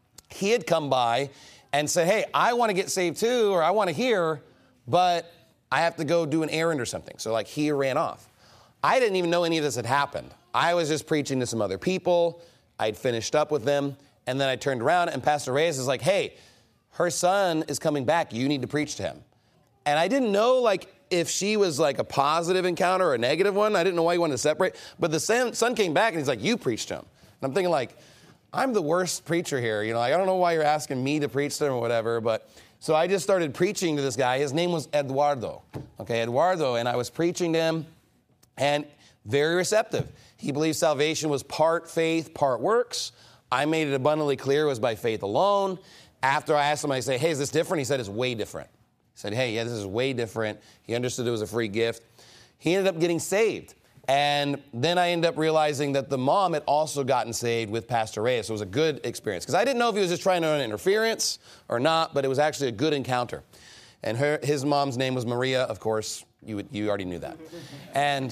he had come by and said, hey, I want to get saved too, or I want to hear, but I have to go do an errand or something. So he ran off. I didn't even know any of this had happened. I was just preaching to some other people. I'd finished up with them. And then I turned around and Pastor Reyes is like, hey, her son is coming back. You need to preach to him. And I didn't know if she was a positive encounter or a negative one. I didn't know why he wanted to separate. But the son came back and he's like, you preached to him. And I'm thinking I'm the worst preacher here. I don't know why you're asking me to preach to him or whatever. But so I just started preaching to this guy. His name was Eduardo. Okay, Eduardo. And I was preaching to him and very receptive. He believed salvation was part faith, part works. I made it abundantly clear it was by faith alone. After I asked him, I say, hey, is this different? He said, it's way different. He said, hey, yeah, this is way different. He understood it was a free gift. He ended up getting saved. And then I ended up realizing that the mom had also gotten saved with Pastor Reyes. So it was a good experience. Because I didn't know if he was just trying to run interference or not, but it was actually a good encounter. And his mom's name was Maria, of course. You already knew that. And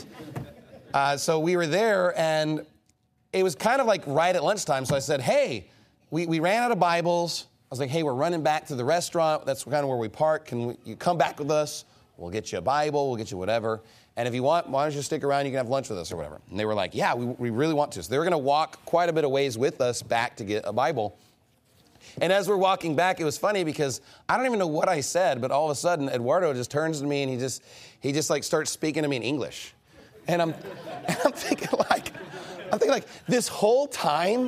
so we were there, and it was kind of right at lunchtime. So I said, hey, we ran out of Bibles. I was like, hey, we're running back to the restaurant. That's kind of where we park. You come back with us? We'll get you a Bible. We'll get you whatever. And if you want, why don't you stick around? You can have lunch with us or whatever. And they were like, yeah, we really want to. So they were going to walk quite a bit of ways with us back to get a Bible. And as we're walking back, it was funny because I don't even know what I said, but all of a sudden, Eduardo just turns to me and he just starts speaking to me in English. And I'm thinking this whole time,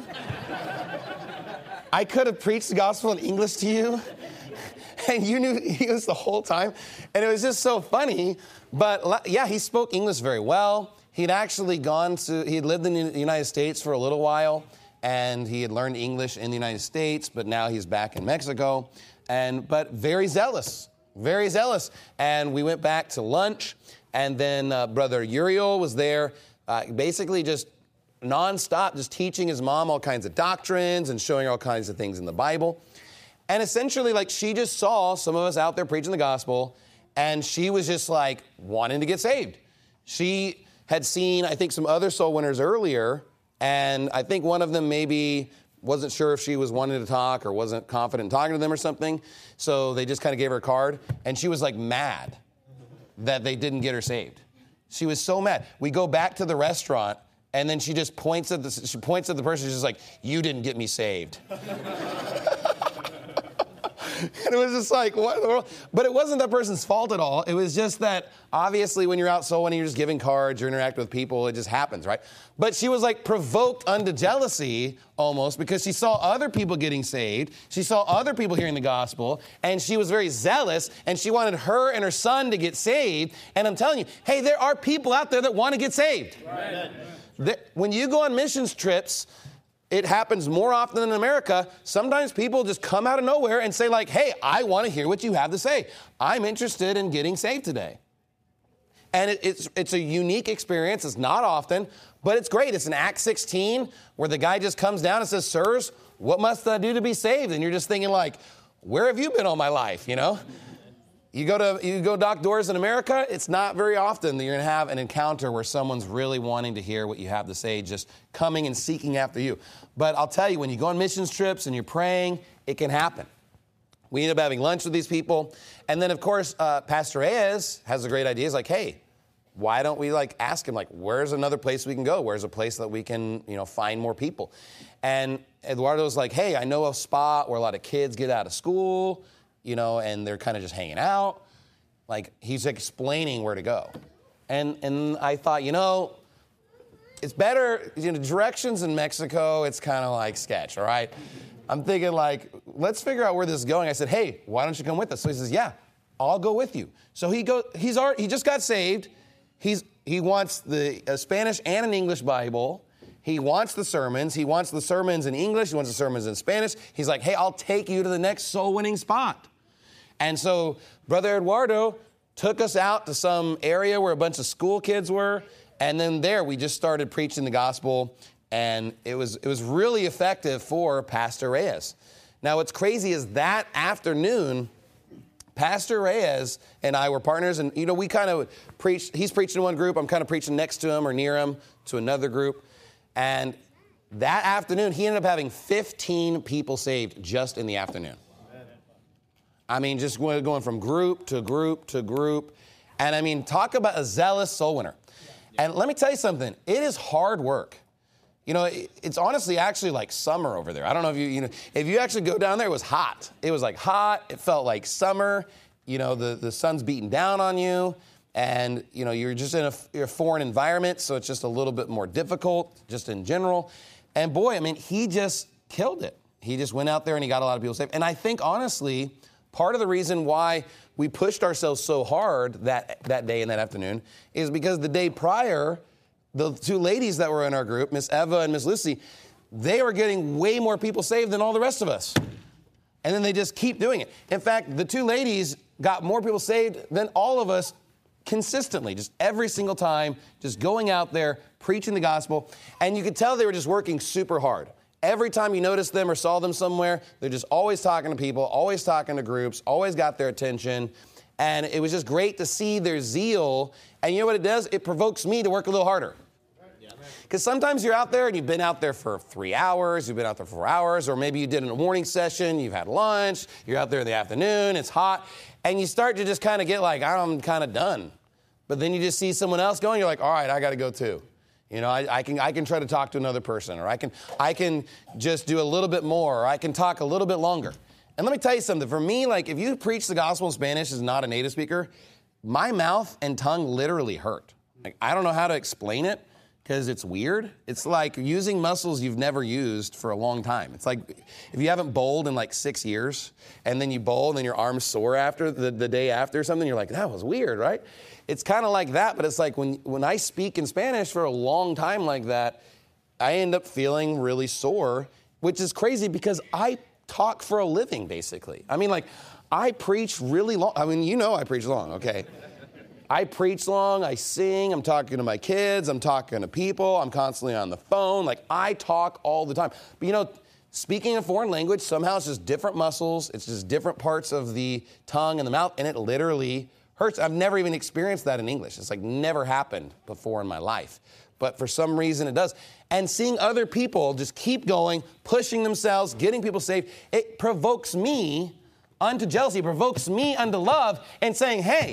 I could have preached the gospel in English to you, and you knew he was the whole time. And it was just so funny. But yeah, he spoke English very well. He'd actually he'd lived in the United States for a little while, and he had learned English in the United States, but now he's back in Mexico. But very zealous. And we went back to lunch, and then Brother Uriel was there, basically just nonstop, just teaching his mom all kinds of doctrines and showing all kinds of things in the Bible. And essentially, she just saw some of us out there preaching the gospel, and she was just wanting to get saved. She had seen, I think, some other soul winners earlier, and I think one of them maybe wasn't sure if she was wanting to talk or wasn't confident in talking to them or something. So they just kind of gave her a card, and she was mad. that they didn't get her saved. She was so mad. We go back to the restaurant, and then she just points at the person. She's just like, "You didn't get me saved." And it was just like, what in the world? But it wasn't that person's fault at all. It was just that, obviously, when you're out soul winning, you're just giving cards, you're interacting with people, it just happens, right? But she was like provoked unto jealousy almost because she saw other people getting saved. She saw other people hearing the gospel, and she was very zealous, and she wanted her and her son to get saved. And I'm telling you, hey, there are people out there that want to get saved. Right. When you go on missions trips, it happens more often in America. Sometimes people just come out of nowhere and say like, hey, I want to hear what you have to say. I'm interested in getting saved today. And it's a unique experience. It's not often, but it's great. It's in Acts 16 where the guy just comes down and says, sirs, what must I do to be saved? And you're just thinking like, where have you been all my life, you know? You go knock doors in America, it's not very often that you're going to have an encounter where someone's really wanting to hear what you have to say, just coming and seeking after you. But I'll tell you, when you go on missions trips and you're praying, it can happen. We end up having lunch with these people. And then, of course, Pastor Reyes has a great idea. He's like, hey, why don't we ask him, where's another place we can go? Where's a place that we can, find more people? And Eduardo's like, hey, I know a spot where a lot of kids get out of school, and they're kind of just hanging out. He's explaining where to go. And I thought, it's better, directions in Mexico, it's kind of like sketch, all right? I'm thinking let's figure out where this is going. I said, hey, why don't you come with us? So he says, yeah, I'll go with you. So he just got saved. He wants a Spanish and an English Bible. He wants the sermons. He wants the sermons in English. He wants the sermons in Spanish. He's like, hey, I'll take you to the next soul-winning spot. And so Brother Eduardo took us out to some area where a bunch of school kids were. And then there we just started preaching the gospel. And it was really effective for Pastor Reyes. Now, what's crazy is that afternoon, Pastor Reyes and I were partners. And, we kind of preached. He's preaching to one group. I'm kind of preaching next to him or near him to another group. And that afternoon, he ended up having 15 people saved just in the afternoon. I mean, just going from group to group to group. And I mean, talk about a zealous soul winner. And let me tell you something. It is hard work. It's honestly actually like summer over there. I don't know if you actually go down there, it was hot. It was hot. It felt like summer. The sun's beating down on you. And, you're just in a foreign environment, so it's just a little bit more difficult, just in general. And boy, I mean, he just killed it. He just went out there and he got a lot of people saved. And I think, honestly, part of the reason why we pushed ourselves so hard that day and that afternoon is because the day prior, the two ladies that were in our group, Miss Eva and Miss Lucy, they were getting way more people saved than all the rest of us. And then they just keep doing it. In fact, the two ladies got more people saved than all of us consistently, just every single time, just going out there, preaching the gospel. And you could tell they were just working super hard. Every time you noticed them or saw them somewhere, they're just always talking to people, always talking to groups, always got their attention. And it was just great to see their zeal. And you know what it does? It provokes me to work a little harder. Because sometimes you're out there and you've been out there for 3 hours, you've been out there for 4 hours, or maybe you did a morning session, you've had lunch, you're out there in the afternoon, it's hot, and you start to just kind of get I'm kind of done. But then you just see someone else going, you're like, all right, I got to go too. I can try to talk to another person, or I can just do a little bit more, or I can talk a little bit longer. And let me tell you something. For me, if you preach the gospel in Spanish as not a native speaker, my mouth and tongue literally hurt. I don't know how to explain it because it's weird. It's like using muscles you've never used for a long time. It's like if you haven't bowled in 6 years, and then you bowl, and then your arm's sore after the day after or something, you're like, that was weird, right? It's kind of like that, but it's like when I speak in Spanish for a long time like that, I end up feeling really sore, which is crazy because I talk for a living, basically. I mean, I preach really long. I mean, I preach long, okay? I preach long, I sing, I'm talking to my kids, I'm talking to people, I'm constantly on the phone. I talk all the time. But speaking a foreign language, somehow it's just different muscles, it's just different parts of the tongue and the mouth, and it literally hurts. I've never even experienced that in English. It's never happened before in my life. But for some reason it does. And seeing other people just keep going, pushing themselves, getting people saved, it provokes me unto jealousy, it provokes me unto love, and saying, hey,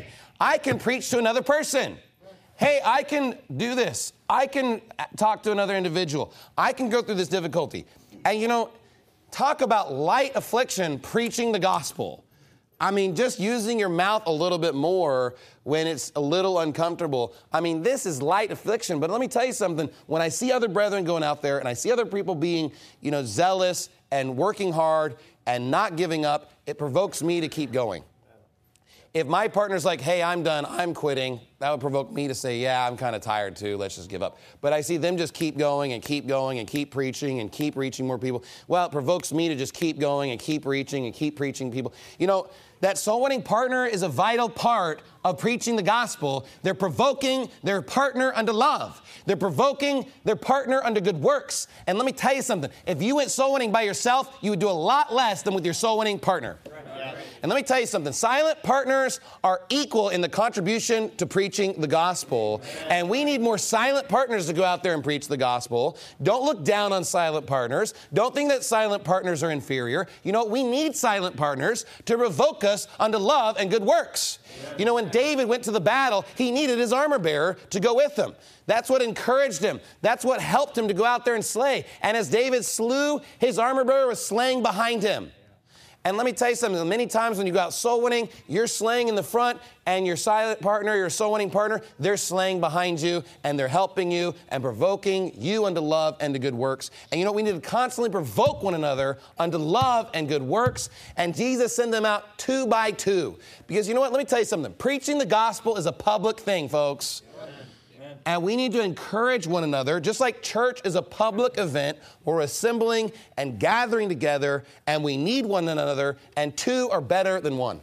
I can preach to another person. Hey, I can do this. I can talk to another individual. I can go through this difficulty. And you know, talk about light affliction, preaching the gospel. I mean, just using your mouth a little bit more when it's a little uncomfortable. I mean, this is light affliction. But let me tell you something. When I see other brethren going out there and I see other people being, you know, zealous and working hard and not giving up, it provokes me to keep going. If my partner's like, hey, I'm done, I'm quitting, that would provoke me to say, yeah, I'm kind of tired too, let's just give up. But I see them just keep going and keep going and keep preaching and keep reaching more people. Well, it provokes me to just keep going and keep reaching and keep preaching people. You know, that soul winning partner is a vital part of preaching the gospel. They're provoking their partner unto love. They're provoking their partner unto good works. And let me tell you something. If you went soul winning by yourself, you would do a lot less than with your soul winning partner. And let me tell you something. Silent partners are equal in the contribution to preaching the gospel. And we need more silent partners to go out there and preach the gospel. Don't look down on silent partners. Don't think that silent partners are inferior. You know, we need silent partners to provoke us unto love and good works. You know, when David went to the battle, he needed his armor bearer to go with him. That's what encouraged him. That's what helped him to go out there and slay. And as David slew, his armor bearer was slaying behind him. And let me tell you something, many times when you go out soul winning, you're slaying in the front, and your silent partner, your soul winning partner, they're slaying behind you, and they're helping you and provoking you unto love and to good works. And you know, we need to constantly provoke one another unto love and good works. And Jesus sent them out 2 by 2. Because you know what, let me tell you something. Preaching the gospel is a public thing, folks. And we need to encourage one another, just like church is a public event. We're assembling and gathering together, and we need one another, and 2 are better than 1.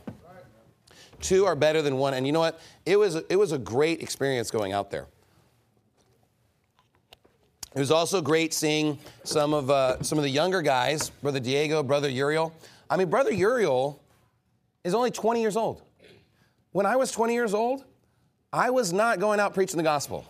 2 are better than 1. And you know what? It was a great experience going out there. It was also great seeing some of the younger guys, Brother Diego, Brother Uriel. I mean, Brother Uriel is only 20 years old. When I was 20 years old, I was not going out preaching the gospel.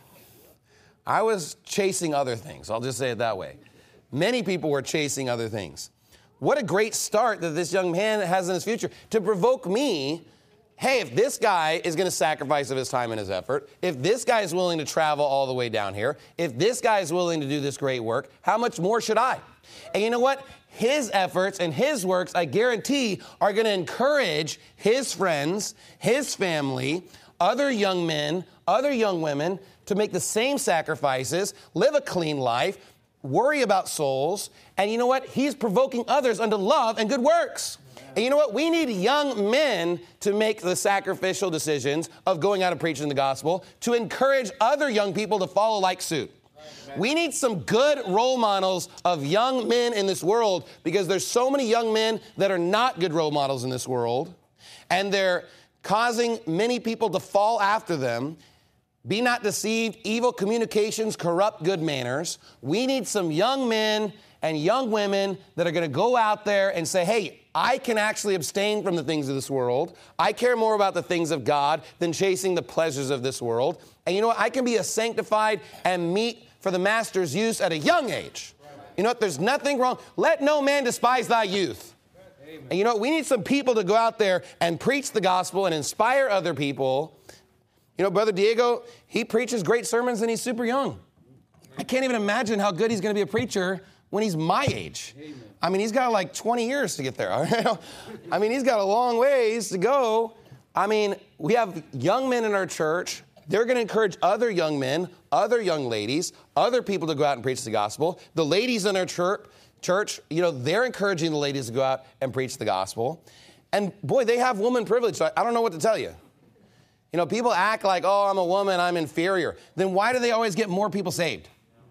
I was chasing other things. I'll just say it that way. Many people were chasing other things. What a great start that this young man has in his future to provoke me. Hey, if this guy is going to sacrifice of his time and his effort, if this guy is willing to travel all the way down here, if this guy is willing to do this great work, how much more should I? And you know what? His efforts and his works, I guarantee, are going to encourage his friends, his family, other young men, other young women to make the same sacrifices, live a clean life, worry about souls. And you know what? He's provoking others unto love and good works. And you know what? We need young men to make the sacrificial decisions of going out and preaching the gospel to encourage other young people to follow like suit. We need some good role models of young men in this world because there's so many young men that are not good role models in this world. And they're causing many people to fall after them. Be not deceived. Evil communications corrupt good manners. We need some young men and young women that are going to go out there and say, hey, I can actually abstain from the things of this world. I care more about the things of God than chasing the pleasures of this world. And you know what? I can be a sanctified and meet for the master's use at a young age. You know what? There's nothing wrong. Let no man despise thy youth. And you know, we need some people to go out there and preach the gospel and inspire other people. You know, Brother Diego, he preaches great sermons and he's super young. I can't even imagine how good he's going to be a preacher when he's my age. I mean, he's got like 20 years to get there. I mean, he's got a long ways to go. I mean, we have young men in our church. They're going to encourage other young men, other young ladies, other people to go out and preach the gospel. The ladies in our church, you know, they're encouraging the ladies to go out and preach the gospel. And boy, they have woman privilege. So I don't know what to tell you. You know, people act like, oh, I'm a woman, I'm inferior. Then why do they always get more people saved?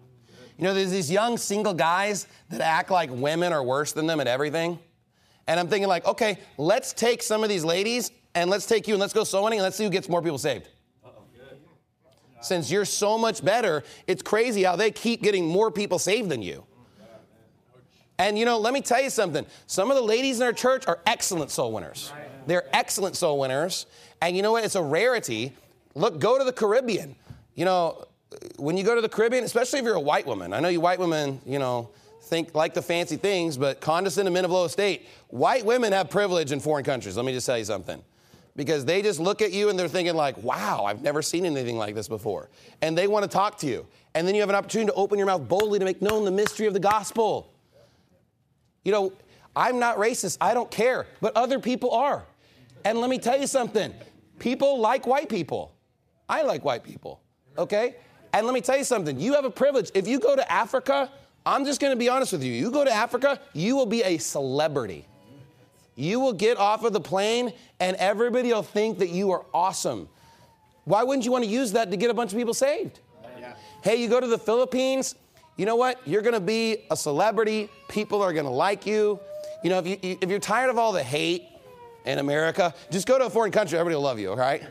You know, there's these young single guys that act like women are worse than them at everything. And I'm thinking like, okay, let's take some of these ladies and let's take you and let's go soul winning and let's see who gets more people saved. Since you're so much better, it's crazy how they keep getting more people saved than you. And, you know, let me tell you something. Some of the ladies in our church are excellent soul winners. They're excellent soul winners. And you know what? It's a rarity. Look, go to the Caribbean. You know, when you go to the Caribbean, especially if you're a white woman. I know you white women, you know, think like the fancy things, but condescend to men of low estate. White women have privilege in foreign countries. Let me just tell you something. because they just look at you and they're thinking like, wow, I've never seen anything like this before. And they want to talk to you. And then you have an opportunity to open your mouth boldly to make known the mystery of the gospel. You know, I'm not racist. I don't care. But other people are. And let me tell you something. People like white people. I like white people. Okay? And let me tell you something. You have a privilege. If you go to Africa, I'm just going to be honest with you. You go to Africa, you will be a celebrity. You will get off of the plane and everybody will think that you are awesome. Why wouldn't you want to use that to get a bunch of people saved? Yeah. Hey, you go to the Philippines, you know what? You're going to be a celebrity. People are going to like you. You know, if you're tired of all the hate in America, just go to a foreign country. Everybody will love you, all right?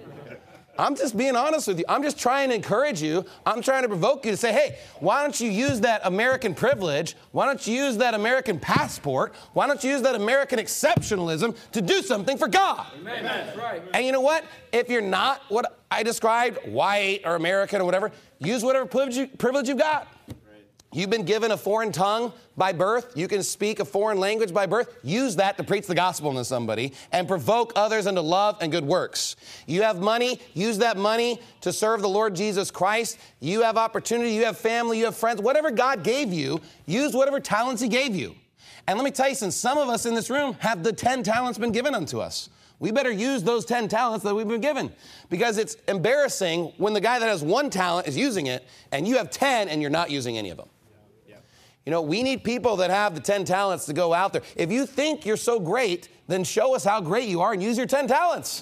I'm just being honest with you. I'm just trying to encourage you. I'm trying to provoke you to say, hey, why don't you use that American privilege? Why don't you use that American passport? Why don't you use that American exceptionalism to do something for God? Amen. That's right. And you know what? If you're not what I described, white or American or whatever, use whatever privilege you've got. You've been given a foreign tongue by birth. You can speak a foreign language by birth. Use that to preach the gospel to somebody and provoke others into love and good works. You have money. Use that money to serve the Lord Jesus Christ. You have opportunity. You have family. You have friends. Whatever God gave you, use whatever talents He gave you. And let me tell you, since some of us in this room have the 10 talents been given unto us, we better use those 10 talents that we've been given, because it's embarrassing when the guy that has 1 talent is using it and you have 10 and you're not using any of them. You know, we need people that have the 10 talents to go out there. If you think you're so great, then show us how great you are and use your 10 talents.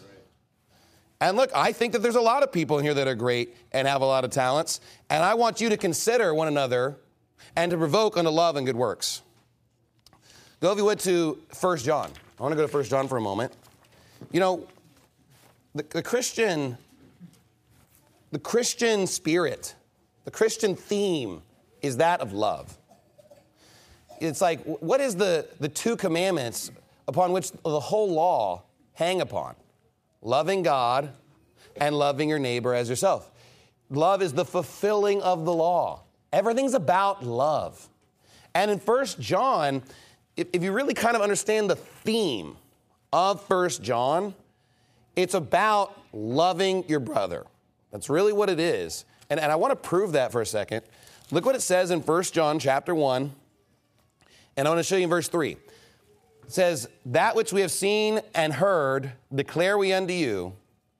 And look, I think that there's a lot of people in here that are great and have a lot of talents. And I want you to consider one another and to provoke unto love and good works. Go, if you would, to 1 John. I want to go to 1 John for a moment. You know, the Christian spirit, the Christian theme is that of love. It's like, what is the 2 commandments upon which the whole law hang upon? Loving God and loving your neighbor as yourself. Love is the fulfilling of the law. Everything's about love. And in 1 John, if you really kind of understand the theme of 1 John, it's about loving your brother. That's really what it is. And I want to prove that for a second. Look what it says in 1 John chapter 1. And I want to show you in verse 3. It says, that which we have seen and heard declare we unto you.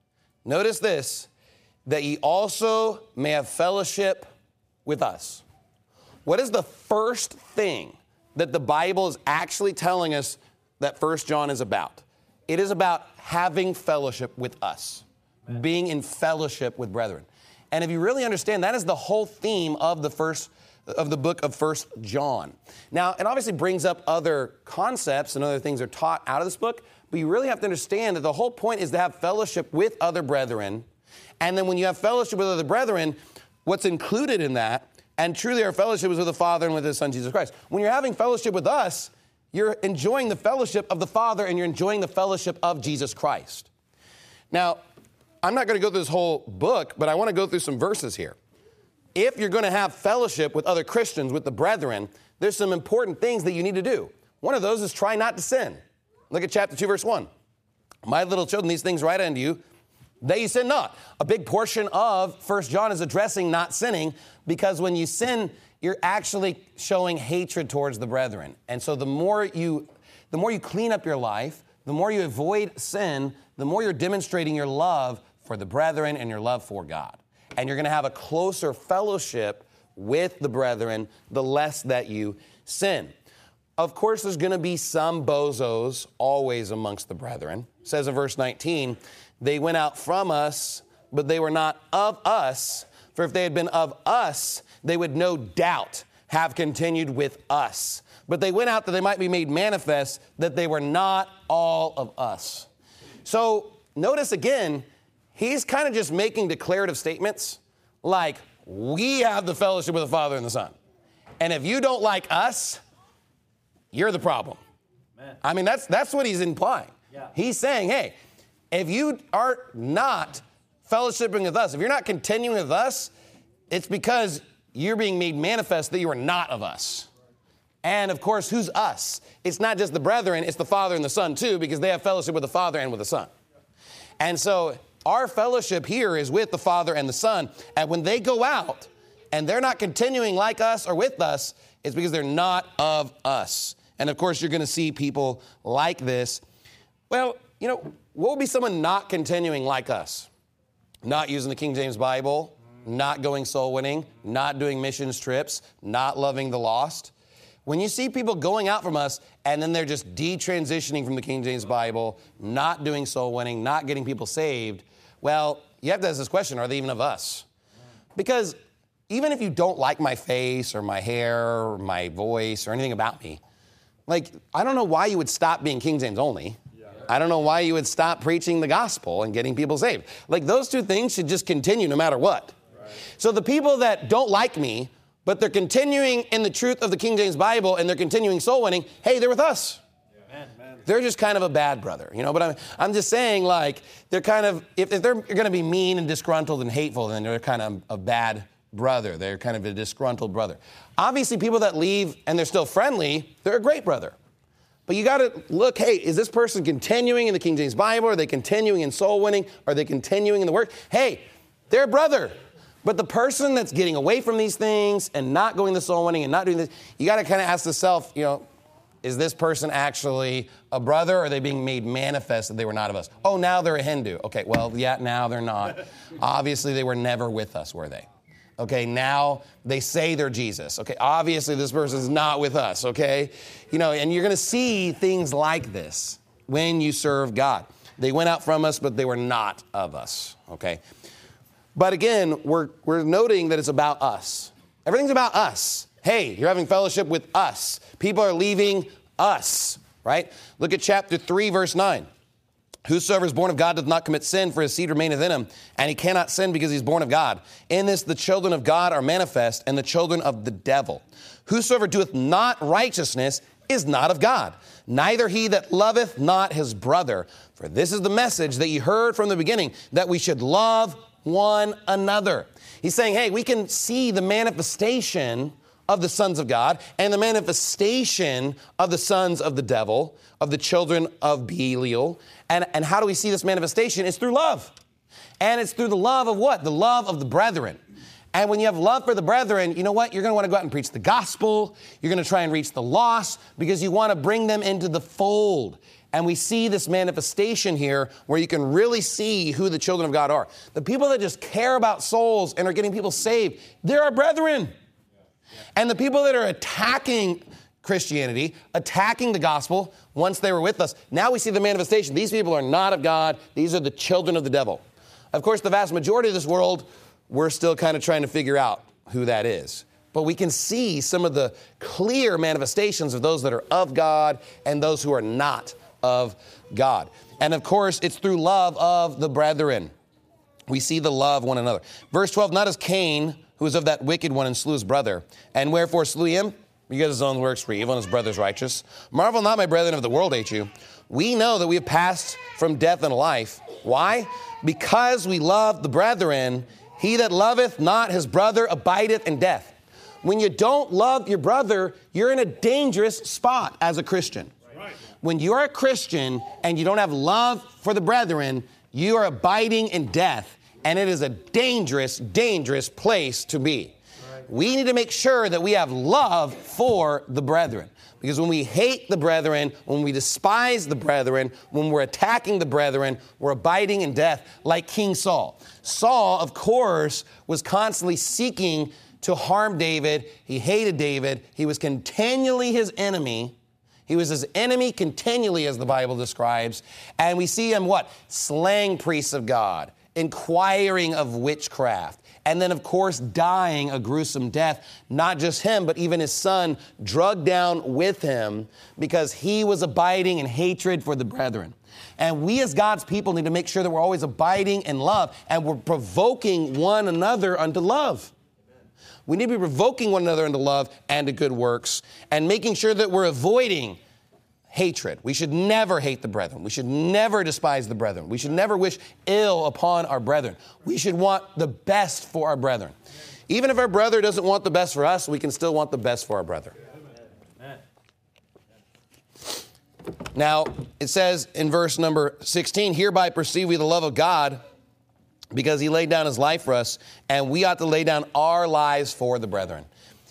Notice this, that ye also may have fellowship with us. What is the first thing that the Bible is actually telling us that 1 John is about? It is about having fellowship with us, being in fellowship with brethren. And if you really understand, that is the whole theme of the book of 1 John. Now, it obviously brings up other concepts and other things are taught out of this book, but you really have to understand that the whole point is to have fellowship with other brethren. And then when you have fellowship with other brethren, what's included in that, and truly our fellowship is with the Father and with His Son, Jesus Christ. When you're having fellowship with us, you're enjoying the fellowship of the Father and you're enjoying the fellowship of Jesus Christ. Now, I'm not going to go through this whole book, but I want to go through some verses here. If you're going to have fellowship with other Christians, with the brethren, there's some important things that you need to do. One of those is try not to sin. Look at chapter 2, verse 1. My little children, these things write unto you, that ye sin not. A big portion of 1 John is addressing not sinning, because when you sin, you're actually showing hatred towards the brethren. And so the more you clean up your life, the more you avoid sin, the more you're demonstrating your love for the brethren and your love for God. And you're going to have a closer fellowship with the brethren, the less that you sin. Of course, there's going to be some bozos always amongst the brethren. It says in verse 19, they went out from us, but they were not of us. For if they had been of us, they would no doubt have continued with us. But they went out that they might be made manifest that they were not all of us. So notice again, he's kind of just making declarative statements like, we have the fellowship with the Father and the Son. And if you don't like us, you're the problem. Man. I mean, that's what he's implying. Yeah. He's saying, hey, if you are not fellowshipping with us, if you're not continuing with us, it's because you're being made manifest that you are not of us. And of course, who's us? It's not just the brethren, it's the Father and the Son too, because they have fellowship with the Father and with the Son. And so our fellowship here is with the Father and the Son. And when they go out and they're not continuing like us or with us, it's because they're not of us. And of course, you're going to see people like this. Well, what would be someone not continuing like us? Not using the King James Bible, not going soul winning, not doing missions trips, not loving the lost. When you see people going out from us and then they're just detransitioning from the King James Bible, not doing soul winning, not getting people saved, well, you have to ask this question, are they even of us? Because even if you don't like my face or my hair or my voice or anything about me, I don't know why you would stop being King James only. I don't know why you would stop preaching the gospel and getting people saved. Those two things should just continue no matter what. Right. So the people that don't like me, but they're continuing in the truth of the King James Bible and they're continuing soul winning, hey, they're with us. Yeah. They're just kind of a bad brother, but I'm just saying they're kind of, if they're going to be mean and disgruntled and hateful, then they're kind of a bad brother. They're kind of a disgruntled brother. Obviously, people that leave and they're still friendly, they're a great brother. But you got to look, hey, is this person continuing in the King James Bible? Are they continuing in soul winning? Are they continuing in the work? Hey, they're a brother. But the person that's getting away from these things and not going to soul winning and not doing this, you got to kind of ask yourself, is this person actually a brother or are they being made manifest that they were not of us? Oh, now they're a Hindu. Okay, well, yeah, now they're not. Obviously, they were never with us, were they? Okay, now they say they're Jesus. Okay, obviously this person's not with us, okay? And you're going to see things like this when you serve God. They went out from us, but they were not of us, okay? But again, we're noting that it's about us. Everything's about us. Hey, you're having fellowship with us. People are leaving us, right? Look at chapter 3, verse 9. Whosoever is born of God doth not commit sin, for his seed remaineth in him, and he cannot sin because he's born of God. In this the children of God are manifest, and the children of the devil. Whosoever doeth not righteousness is not of God, neither he that loveth not his brother. For this is the message that ye heard from the beginning, that we should love one another. He's saying, hey, we can see the manifestation of the sons of God and the manifestation of the sons of the devil, of the children of Belial. And how do we see this manifestation? It's through love. And it's through the love of what? The love of the brethren. And when you have love for the brethren, you know what? You're going to want to go out and preach the gospel. You're going to try and reach the lost because you want to bring them into the fold. And we see this manifestation here where you can really see who the children of God are. The people that just care about souls and are getting people saved, they're our brethren. And the people that are attacking Christianity, attacking the gospel, once they were with us, now we see the manifestation. These people are not of God. These are the children of the devil. Of course, the vast majority of this world, we're still kind of trying to figure out who that is. But we can see some of the clear manifestations of those that are of God and those who are not of God. And of course, it's through love of the brethren. We see the love one another. Verse 12, not as Cain, who was of that wicked one and slew his brother. And wherefore slew him? Because his own works were evil and his brother's righteous. Marvel not, my brethren, if the world hate you. We know that we have passed from death unto life. Why? Because we love the brethren. He that loveth not his brother abideth in death. When you don't love your brother, you're in a dangerous spot as a Christian. Right. When you're a Christian and you don't have love for the brethren, you are abiding in death. And it is a dangerous, dangerous place to be. We need to make sure that we have love for the brethren. Because when we hate the brethren, when we despise the brethren, when we're attacking the brethren, we're abiding in death like King Saul. Saul, of course, was constantly seeking to harm David. He hated David. He was continually his enemy. He was his enemy continually, as the Bible describes. And we see him what? Slaying priests of God, inquiring of witchcraft. And then, of course, dying a gruesome death. Not just him, but even his son drugged down with him because he was abiding in hatred for the brethren. And we as God's people need to make sure that we're always abiding in love and we're provoking one another unto love. We need to be provoking one another into love and to good works and making sure that we're avoiding hatred. We should never hate the brethren. We should never despise the brethren. We should never wish ill upon our brethren. We should want the best for our brethren. Even if our brother doesn't want the best for us, we can still want the best for our brother. Now, it says in verse number 16, hereby perceive we the love of God because he laid down his life for us, and we ought to lay down our lives for the brethren.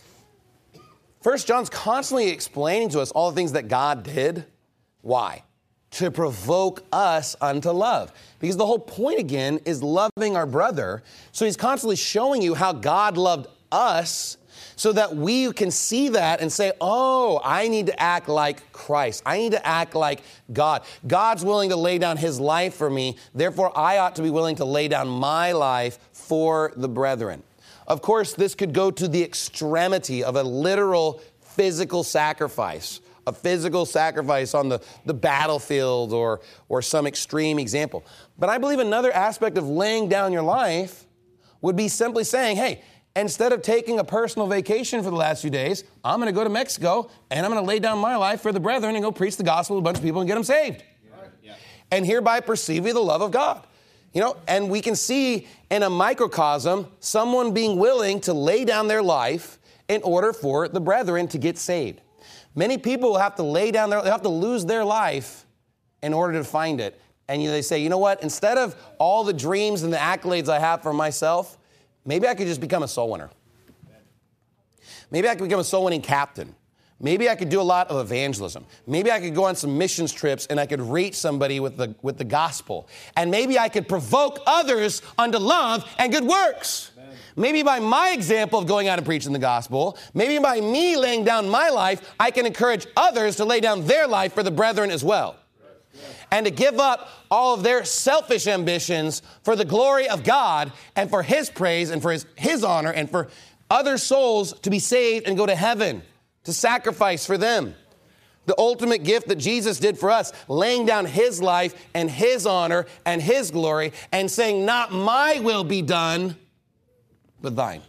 First John's constantly explaining to us all the things that God did. Why? To provoke us unto love. Because the whole point, again, is loving our brother. So he's constantly showing you how God loved us so that we can see that and say, oh, I need to act like Christ. I need to act like God. God's willing to lay down his life for me. Therefore, I ought to be willing to lay down my life for the brethren. Of course, this could go to the extremity of a literal physical sacrifice. A physical sacrifice on the battlefield or some extreme example. But I believe another aspect of laying down your life would be simply saying, hey, instead of taking a personal vacation for the last few days, I'm going to go to Mexico and I'm going to lay down my life for the brethren and go preach the gospel to a bunch of people and get them saved. Yeah. And hereby perceive we the love of God. You know, and we can see in a microcosm someone being willing to lay down their life in order for the brethren to get saved. Many people have to they have to lose their life in order to find it. And they say, you know what, instead of all the dreams and the accolades I have for myself, maybe I could just become a soul winner. Maybe I could become a soul winning captain. Maybe I could do a lot of evangelism. Maybe I could go on some missions trips and I could reach somebody with the gospel. And maybe I could provoke others unto love and good works. Amen. Maybe by my example of going out and preaching the gospel, maybe by me laying down my life, I can encourage others to lay down their life for the brethren as well. And to give up all of their selfish ambitions for the glory of God and for his praise and for his honor and for other souls to be saved and go to heaven, to sacrifice for them. The ultimate gift that Jesus did for us, laying down his life and his honor and his glory and saying, not my will be done, but thine.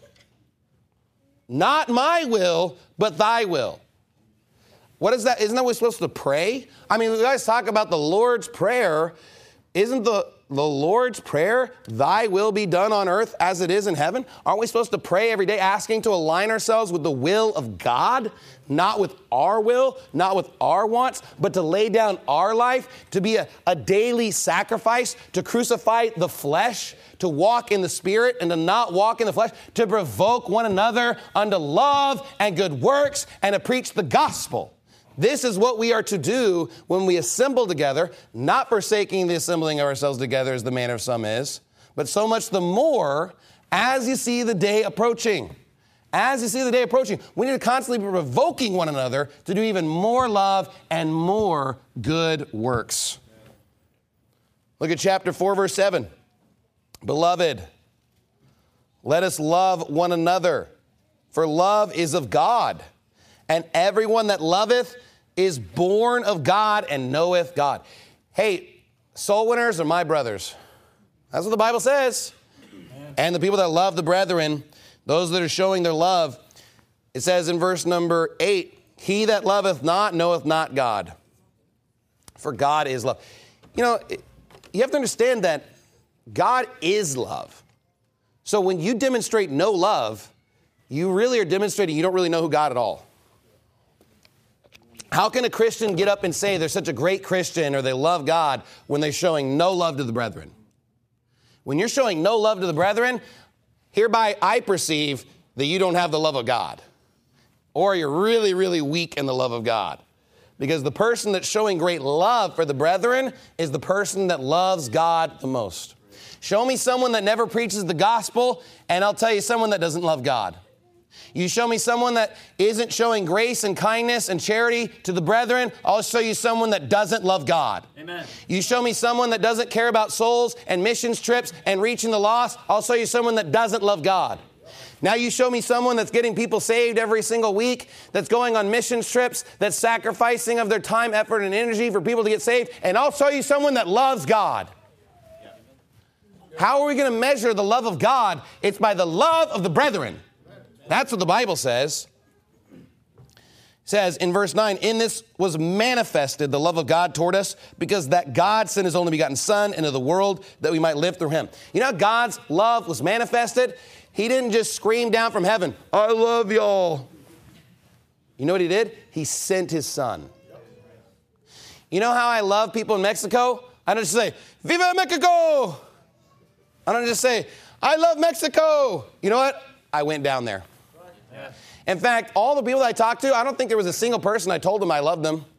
Not my will, but thy will. What is that? Isn't that what we're supposed to pray? I mean, we guys talk about the Lord's Prayer. Isn't the Lord's Prayer, thy will be done on earth as it is in heaven? Aren't we supposed to pray every day asking to align ourselves with the will of God? Not with our will, not with our wants, but to lay down our life, to be a daily sacrifice, to crucify the flesh, to walk in the Spirit and to not walk in the flesh, to provoke one another unto love and good works and to preach the gospel. This is what we are to do when we assemble together, not forsaking the assembling of ourselves together as the manner of some is, but so much the more as you see the day approaching. As you see the day approaching, we need to constantly be provoking one another to do even more love and more good works. Look at chapter 4, verse 7. Beloved, let us love one another, for love is of God, and everyone that loveth is born of God and knoweth God. Hey, soul winners are my brothers. That's what the Bible says. Amen. And the people that love the brethren, those that are showing their love, it says in verse number 8, he that loveth not knoweth not God, for God is love. You know, you have to understand that God is love. So when you demonstrate no love, you really are demonstrating you don't really know who God at all. How can a Christian get up and say they're such a great Christian or they love God when they're showing no love to the brethren? When you're showing no love to the brethren, hereby I perceive that you don't have the love of God. Or you're really, really weak in the love of God. Because the person that's showing great love for the brethren is the person that loves God the most. Show me someone that never preaches the gospel, and I'll tell you someone that doesn't love God. You show me someone that isn't showing grace and kindness and charity to the brethren, I'll show you someone that doesn't love God. Amen. You show me someone that doesn't care about souls and missions trips and reaching the lost, I'll show you someone that doesn't love God. Now you show me someone that's getting people saved every single week, that's going on missions trips, that's sacrificing of their time, effort, and energy for people to get saved, and I'll show you someone that loves God. How are we going to measure the love of God? It's by the love of the brethren. That's what the Bible says. It says in verse 9, in this was manifested the love of God toward us, because that God sent his only begotten Son into the world that we might live through him. You know how God's love was manifested? He didn't just scream down from heaven, I love y'all. You know what he did? He sent his Son. You know how I love people in Mexico? I don't just say, Viva Mexico! I don't just say, I love Mexico. You know what? I went down there. Yeah. In fact, all the people that I talked to, I don't think there was a single person I told them I loved them.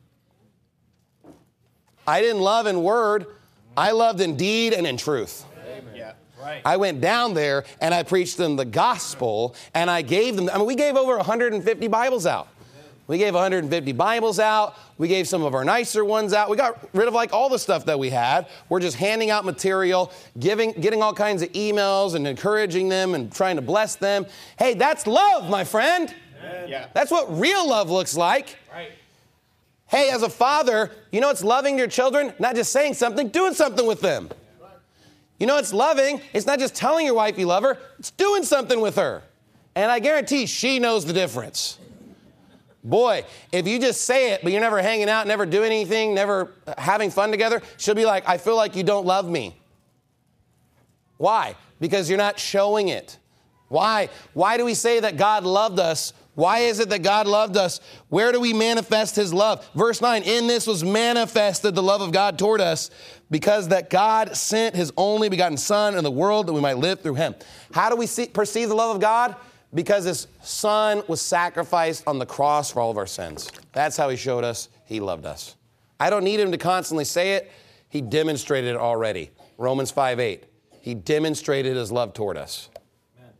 I didn't love in word. I loved in deed and in truth. Yeah. Right. I went down there and I preached them the gospel and I gave them, we gave over 150 Bibles out. We gave 150 Bibles out. We gave some of our nicer ones out. We got rid of like all the stuff that we had. We're just handing out material, getting all kinds of emails and encouraging them and trying to bless them. Hey, that's love, my friend. Yeah. That's what real love looks like. Right. Hey, as a father, you know it's loving your children? Not just saying something, doing something with them. You know it's loving? It's not just telling your wife you love her, it's doing something with her. And I guarantee she knows the difference. Boy, if you just say it, but you're never hanging out, never doing anything, never having fun together, she'll be like, I feel like you don't love me. Why? Because you're not showing it. Why? Why do we say that God loved us? Why is it that God loved us? Where do we manifest his love? Verse 9, in this was manifested the love of God toward us, because that God sent his only begotten Son in the world that we might live through him. How do we perceive the love of God? Because his Son was sacrificed on the cross for all of our sins. That's how he showed us he loved us. I don't need him to constantly say it. He demonstrated it already. Romans 5:8. He demonstrated his love toward us. Amen.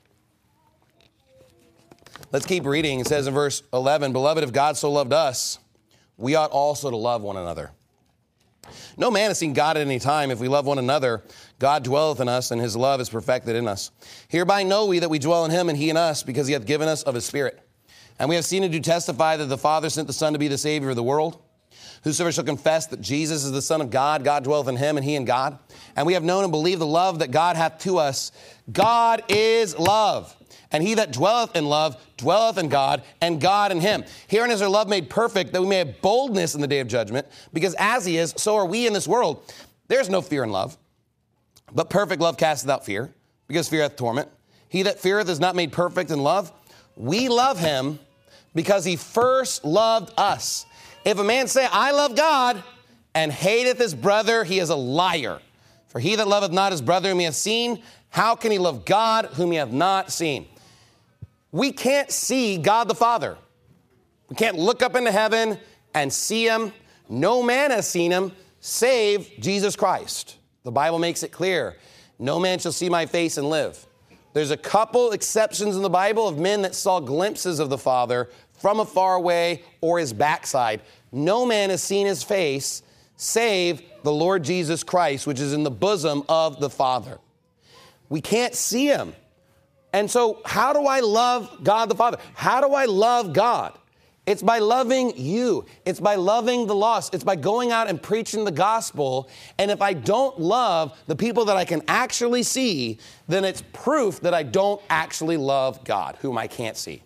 Let's keep reading. It says in verse 11, Beloved, if God so loved us, we ought also to love one another. No man has seen God at any time. If we love one another, God dwelleth in us, and his love is perfected in us. Hereby know we that we dwell in him, and he in us, because he hath given us of his Spirit. And we have seen and do testify that the Father sent the Son to be the Savior of the world. Whosoever shall confess that Jesus is the Son of God, God dwelleth in him, and he in God. And we have known and believed the love that God hath to us. God is love. And he that dwelleth in love dwelleth in God, and God in him. Herein is our love made perfect, that we may have boldness in the day of judgment. Because as he is, so are we in this world. There is no fear in love. But perfect love casteth out fear, because fear hath torment. He that feareth is not made perfect in love. We love him because he first loved us. If a man say, I love God, and hateth his brother, he is a liar. For he that loveth not his brother whom he hath seen, how can he love God whom he hath not seen? We can't see God the Father. We can't look up into heaven and see him. No man has seen him save Jesus Christ. The Bible makes it clear. No man shall see my face and live. There's a couple exceptions in the Bible of men that saw glimpses of the Father from a far away or his backside. No man has seen his face save the Lord Jesus Christ, which is in the bosom of the Father. We can't see him. And so how do I love God the Father? How do I love God? It's by loving you. It's by loving the lost. It's by going out and preaching the gospel. And if I don't love the people that I can actually see, then it's proof that I don't actually love God, whom I can't see.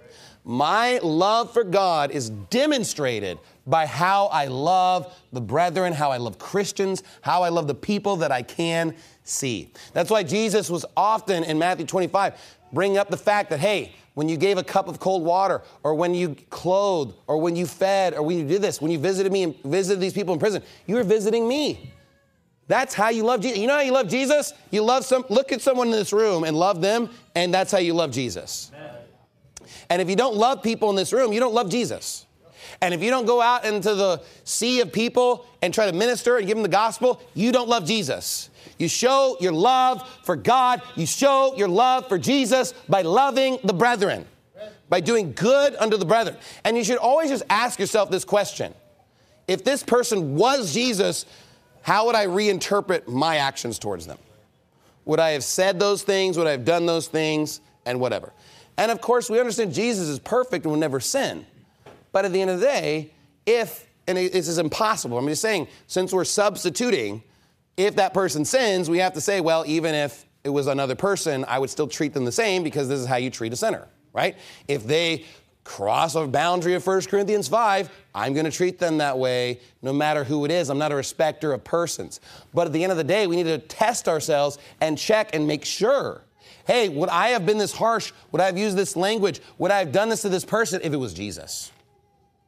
My love for God is demonstrated by how I love the brethren, how I love Christians, how I love the people that I can see. That's why Jesus was often in Matthew 25 bringing up the fact that, hey, when you gave a cup of cold water, or when you clothed, or when you fed, or when you did this, when you visited me and visited these people in prison, you were visiting me. That's how you love Jesus. You know how you love Jesus? You look at someone in this room and love them, and that's how you love Jesus. Amen. And if you don't love people in this room, you don't love Jesus. And if you don't go out into the sea of people and try to minister and give them the gospel, you don't love Jesus. You show your love for God. You show your love for Jesus by loving the brethren, by doing good unto the brethren. And you should always just ask yourself this question. If this person was Jesus, how would I reinterpret my actions towards them? Would I have said those things? Would I have done those things? And whatever. And of course, we understand Jesus is perfect and will never sin. But at the end of the day, and this is impossible. I'm just saying, since we're substituting, if that person sins, we have to say, well, even if it was another person, I would still treat them the same because this is how you treat a sinner, right? If they cross a boundary of 1 Corinthians 5, I'm going to treat them that way no matter who it is. I'm not a respecter of persons. But at the end of the day, we need to test ourselves and check and make sure. Hey, would I have been this harsh? Would I have used this language? Would I have done this to this person if it was Jesus?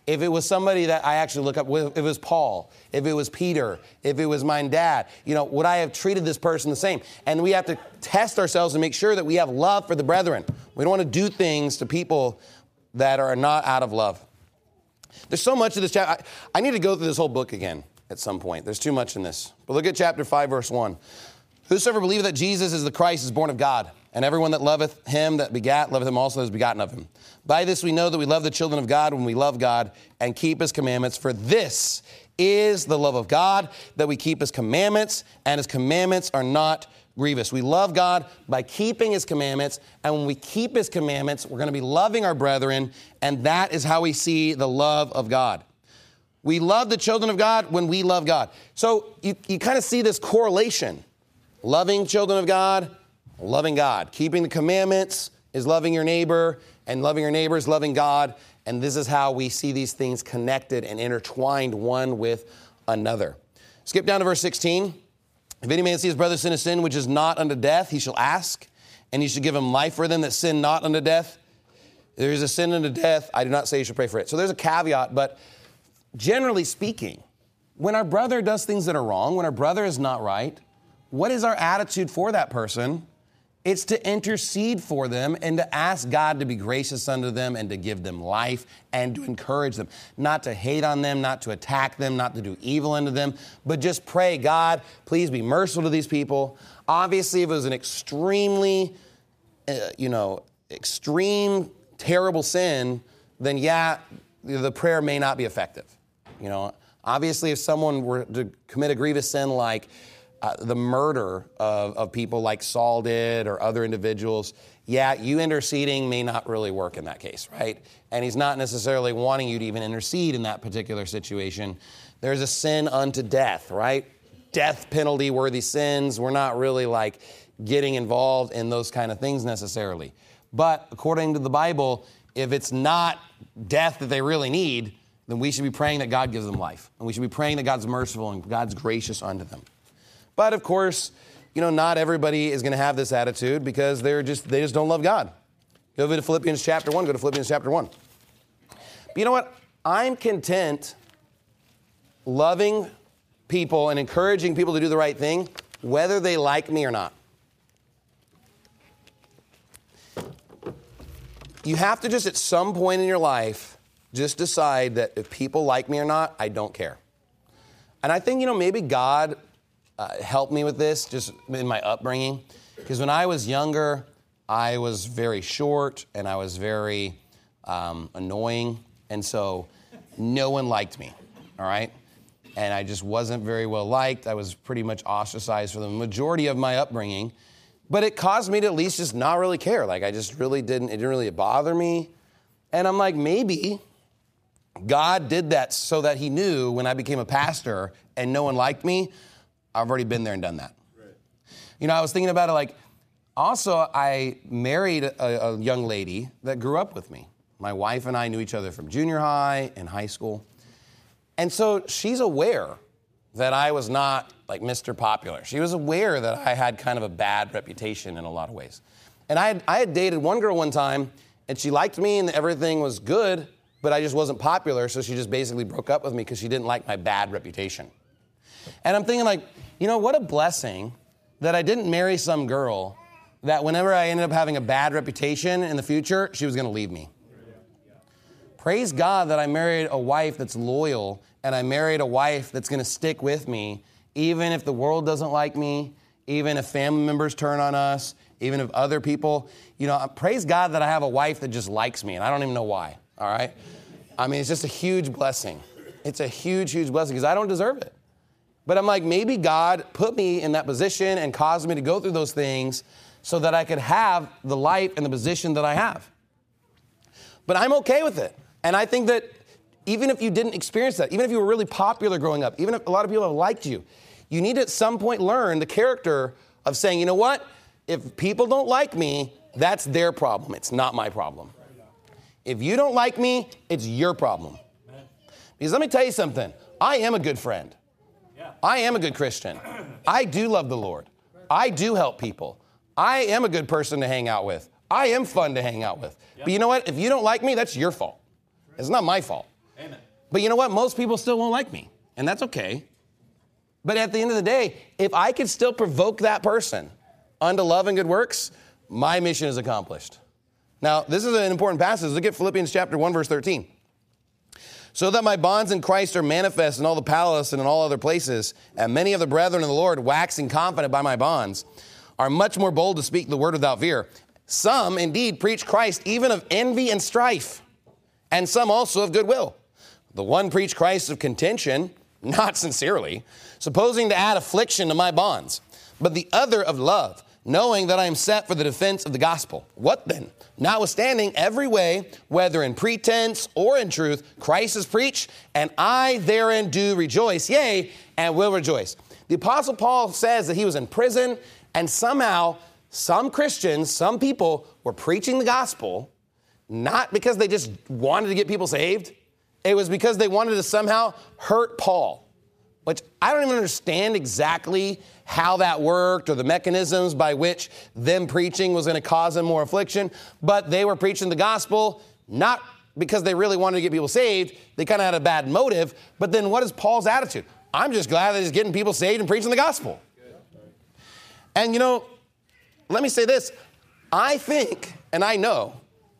if it was somebody that I actually look up, if it was Paul, if it was Peter, if it was my dad, would I have treated this person the same? And we have to test ourselves and make sure that we have love for the brethren. We don't want to do things to people that are not out of love. There's so much of this chapter. I need to go through this whole book again at some point. There's too much in this. But look at chapter 5, verse 1. Whosoever believeth that Jesus is the Christ is born of God. And everyone that loveth him that begat, loveth him also that is begotten of him. By this we know that we love the children of God when we love God and keep his commandments. For this is the love of God, that we keep his commandments, and his commandments are not grievous. We love God by keeping his commandments, and when we keep his commandments, we're going to be loving our brethren, and that is how we see the love of God. We love the children of God when we love God. So you kind of see this correlation. Loving children of God, loving God. Keeping the commandments is loving your neighbor, and loving your neighbor is loving God. And this is how we see these things connected and intertwined one with another. Skip down to verse 16. If any man see his brother sin a sin which is not unto death, he shall ask, and he shall give him life for them that sin not unto death. There is a sin unto death, I do not say you should pray for it. So there's a caveat, but generally speaking, when our brother does things that are wrong, when our brother is not right, what is our attitude for that person? It's to intercede for them and to ask God to be gracious unto them and to give them life and to encourage them. Not to hate on them, not to attack them, not to do evil unto them, but just pray, God, please be merciful to these people. Obviously, if it was an extremely, extreme, terrible sin, then the prayer may not be effective. Obviously, if someone were to commit a grievous sin like the murder of people like Saul did or other individuals, you interceding may not really work in that case, right? And he's not necessarily wanting you to even intercede in that particular situation. There's a sin unto death, right? Death penalty worthy sins. We're not really like getting involved in those kind of things necessarily. But according to the Bible, if it's not death that they really need, then we should be praying that God gives them life. And we should be praying that God's merciful and God's gracious unto them. But of course, not everybody is going to have this attitude because they just don't love God. Go to Philippians chapter 1. Go to Philippians chapter 1. But you know what? I'm content loving people and encouraging people to do the right thing, whether they like me or not. You have to just at some point in your life just decide that if people like me or not, I don't care. And I think, maybe God helped me with this just in my upbringing. Because when I was younger, I was very short and I was very annoying. And so no one liked me, all right? And I just wasn't very well liked. I was pretty much ostracized for the majority of my upbringing. But it caused me to at least just not really care. Like I just really it didn't really bother me. And I'm like, maybe God did that so that he knew when I became a pastor and no one liked me, I've already been there and done that. Right. I was thinking about it also I married a young lady that grew up with me. My wife and I knew each other from junior high and high school. And so she's aware that I was not like Mr. Popular. She was aware that I had kind of a bad reputation in a lot of ways. And I had dated one girl one time, and she liked me and everything was good, but I just wasn't popular, so she just basically broke up with me because she didn't like my bad reputation. And I'm thinking what a blessing that I didn't marry some girl that whenever I ended up having a bad reputation in the future, she was going to leave me. Praise God that I married a wife that's loyal and I married a wife that's going to stick with me, even if the world doesn't like me, even if family members turn on us, even if other people, praise God that I have a wife that just likes me, and I don't even know why, all right? I mean, it's just a huge blessing. It's a huge, huge blessing because I don't deserve it. But I'm like, maybe God put me in that position and caused me to go through those things so that I could have the life and the position that I have. But I'm okay with it. And I think that even if you didn't experience that, even if you were really popular growing up, even if a lot of people have liked you, you need to at some point learn the character of saying, you know what? If people don't like me, that's their problem. It's not my problem. If you don't like me, it's your problem. Because let me tell you something. I am a good friend. I am a good Christian. I do love the Lord. I do help people. I am a good person to hang out with. I am fun to hang out with. But you know what? If you don't like me, that's your fault. It's not my fault. Amen. But you know what? Most people still won't like me, and that's okay. But at the end of the day, if I could still provoke that person unto love and good works, my mission is accomplished. Now, this is an important passage. Look at Philippians chapter 1, verse 13. So that my bonds in Christ are manifest in all the palace and in all other places, and many of the brethren in the Lord, waxing confident by my bonds, are much more bold to speak the word without fear. Some, indeed, preach Christ even of envy and strife, and some also of goodwill. The one preached Christ of contention, not sincerely, supposing to add affliction to my bonds, but the other of love, knowing that I am set for the defense of the gospel. What then? Notwithstanding every way, whether in pretense or in truth, Christ is preached, and I therein do rejoice, yea, and will rejoice. The Apostle Paul says that he was in prison, and somehow some Christians, some people were preaching the gospel, not because they just wanted to get people saved. It was because they wanted to somehow hurt Paul, which I don't even understand exactly how that worked or the mechanisms by which them preaching was going to cause them more affliction. But they were preaching the gospel, not because they really wanted to get people saved. They kind of had a bad motive. But then what is Paul's attitude? I'm just glad that he's getting people saved and preaching the gospel. And you know, let me say this. I think, and I know,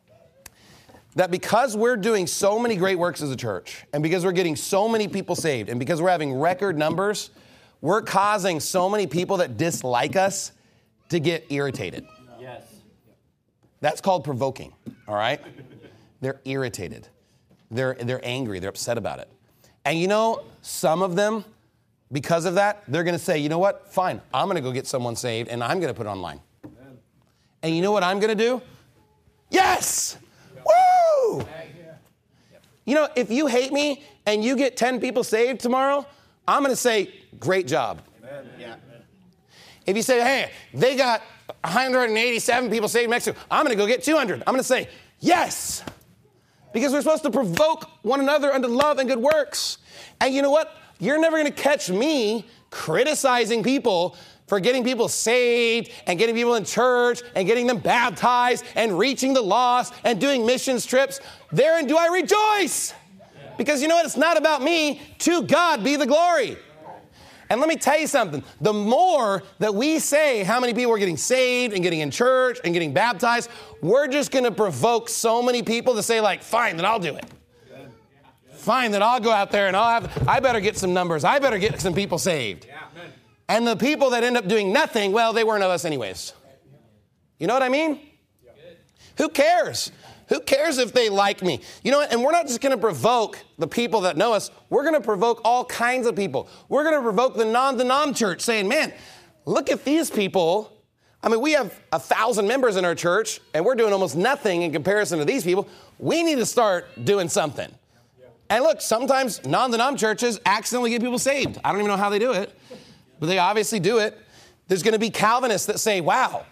that because we're doing so many great works as a church, and because we're getting so many people saved, and because we're having record numbers, we're causing so many people that dislike us to get irritated. Yes. That's called provoking, all right? They're irritated. They're angry. They're upset about it. And you know, some of them, because of that, they're going to say, you know what? Fine, I'm going to go get someone saved, and I'm going to put it online. Amen. And you know what I'm going to do? Yes! Woo! You know, if you hate me and you get 10 people saved tomorrow, I'm going to say, great job. Amen. Yeah. If you say, hey, they got 187 people saved next to you, I'm going to go get 200. I'm going to say, yes. Because we're supposed to provoke one another unto love and good works. And you know what? You're never going to catch me criticizing people for getting people saved and getting people in church and getting them baptized and reaching the lost and doing missions trips. Therein do I rejoice. Because you know what? It's not about me. To God be the glory. And let me tell you something. The more that we say how many people are getting saved and getting in church and getting baptized, we're just going to provoke so many people to say, like, fine, then I'll do it. Fine, then I'll go out there and I better get some numbers. I better get some people saved. And the people that end up doing nothing, well, they weren't of us anyways. You know what I mean? Who cares? Who cares if they like me? You know what? And we're not just going to provoke the people that know us. We're going to provoke all kinds of people. We're going to provoke the non-denom church saying, man, look at these people. I mean, we have 1,000 members in our church, and we're doing almost nothing in comparison to these people. We need to start doing something. And look, sometimes non-denom churches accidentally get people saved. I don't even know how they do it, but they obviously do it. There's going to be Calvinists that say, wow,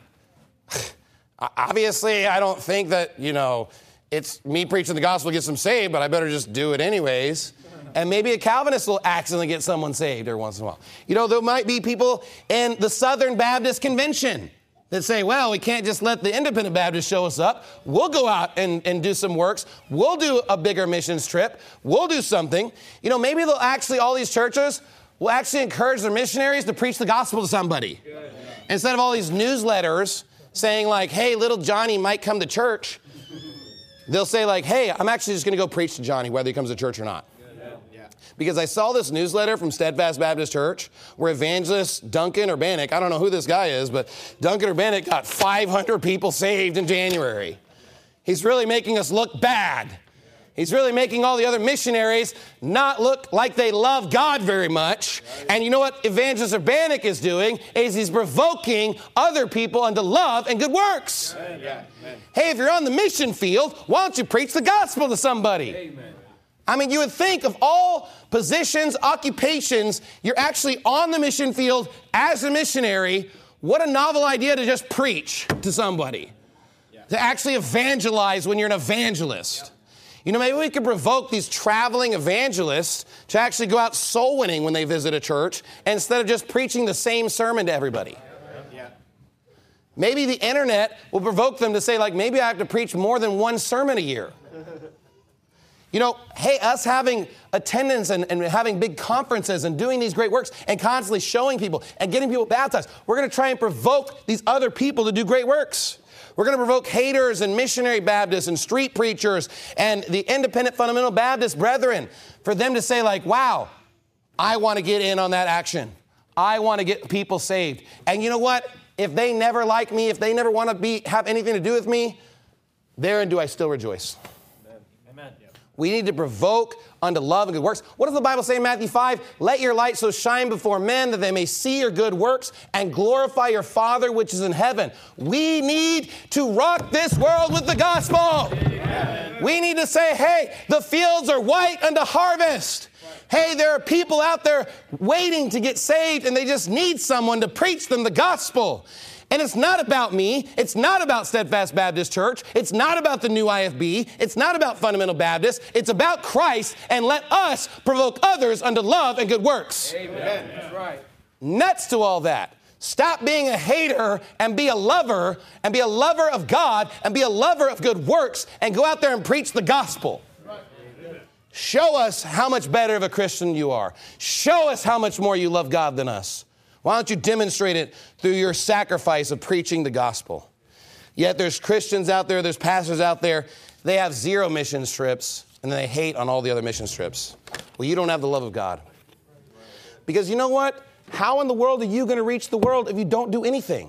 obviously I don't think that, you know, it's me preaching the gospel gets them saved, but I better just do it anyways. And maybe a Calvinist will accidentally get someone saved every once in a while. You know, there might be people in the Southern Baptist Convention that say, well, we can't just let the Independent Baptists show us up. We'll go out and do some works. We'll do a bigger missions trip. We'll do something. You know, maybe they'll actually, all these churches will actually encourage their missionaries to preach the gospel to somebody. Instead of all these newsletters saying like, hey, little Johnny might come to church, they'll say like, hey, I'm actually just going to go preach to Johnny whether he comes to church or not. Because I saw this newsletter from Steadfast Baptist Church where evangelist Duncan Urbanic, I don't know who this guy is, but Duncan Urbanic got 500 people saved in January. He's really making us look bad. He's really making all the other missionaries not look like they love God very much. And you know what evangelist Urbanic is doing is he's provoking other people unto love and good works. Amen. Hey, if you're on the mission field, why don't you preach the gospel to somebody? Amen. I mean, you would think of all positions, occupations, you're actually on the mission field as a missionary. What a novel idea to just preach to somebody. To actually evangelize when you're an evangelist. You know, maybe we could provoke these traveling evangelists to actually go out soul winning when they visit a church instead of just preaching the same sermon to everybody. Maybe the internet will provoke them to say, like, maybe I have to preach more than one sermon a year. You know, hey, us having attendance and having big conferences and doing these great works and constantly showing people and getting people baptized, we're going to try and provoke these other people to do great works. We're going to provoke haters and missionary Baptists and street preachers and the independent fundamental Baptist brethren for them to say like, wow, I want to get in on that action. I want to get people saved. And you know what? If they never like me, if they never want to have anything to do with me, therein do I still rejoice. Amen. We need to provoke unto love and good works. What does the Bible say in Matthew 5? Let your light so shine before men that they may see your good works and glorify your Father which is in heaven. We need to rock this world with the gospel. Amen. We need to say, hey, the fields are white unto harvest. Hey, there are people out there waiting to get saved and they just need someone to preach them the gospel. And it's not about me. It's not about Steadfast Baptist Church. It's not about the new IFB. It's not about Fundamental Baptist. It's about Christ, and let us provoke others unto love and good works. Amen. That's right. Nuts to all that. Stop being a hater and be a lover of God and be a lover of good works and go out there and preach the gospel. Show us how much better of a Christian you are. Show us how much more you love God than us. Why don't you demonstrate it through your sacrifice of preaching the gospel? Yet there's Christians out there, there's pastors out there, they have 0 mission trips, and then they hate on all the other mission trips. Well, you don't have the love of God. Because you know what? How in the world are you going to reach the world if you don't do anything?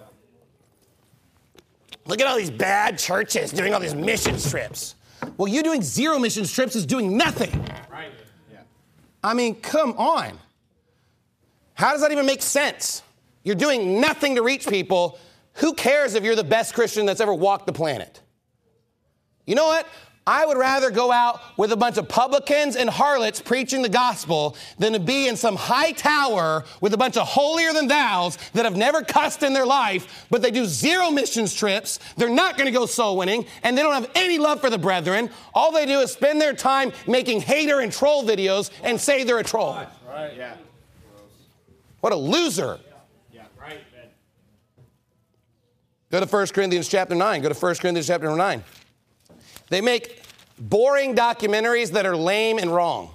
Look at all these bad churches doing all these mission trips. Well, you doing 0 mission trips is doing nothing. Right. Yeah. I mean, come on. How does that even make sense? You're doing nothing to reach people. Who cares if you're the best Christian that's ever walked the planet? You know what? I would rather go out with a bunch of publicans and harlots preaching the gospel than to be in some high tower with a bunch of holier-than-thous that have never cussed in their life, but they do 0 missions trips. They're not going to go soul winning, and they don't have any love for the brethren. All they do is spend their time making hater and troll videos and say they're a troll. Right. Yeah. What a loser. Yeah. Right. Go to 1 Corinthians chapter 9. Go to 1 Corinthians chapter 9. They make boring documentaries that are lame and wrong.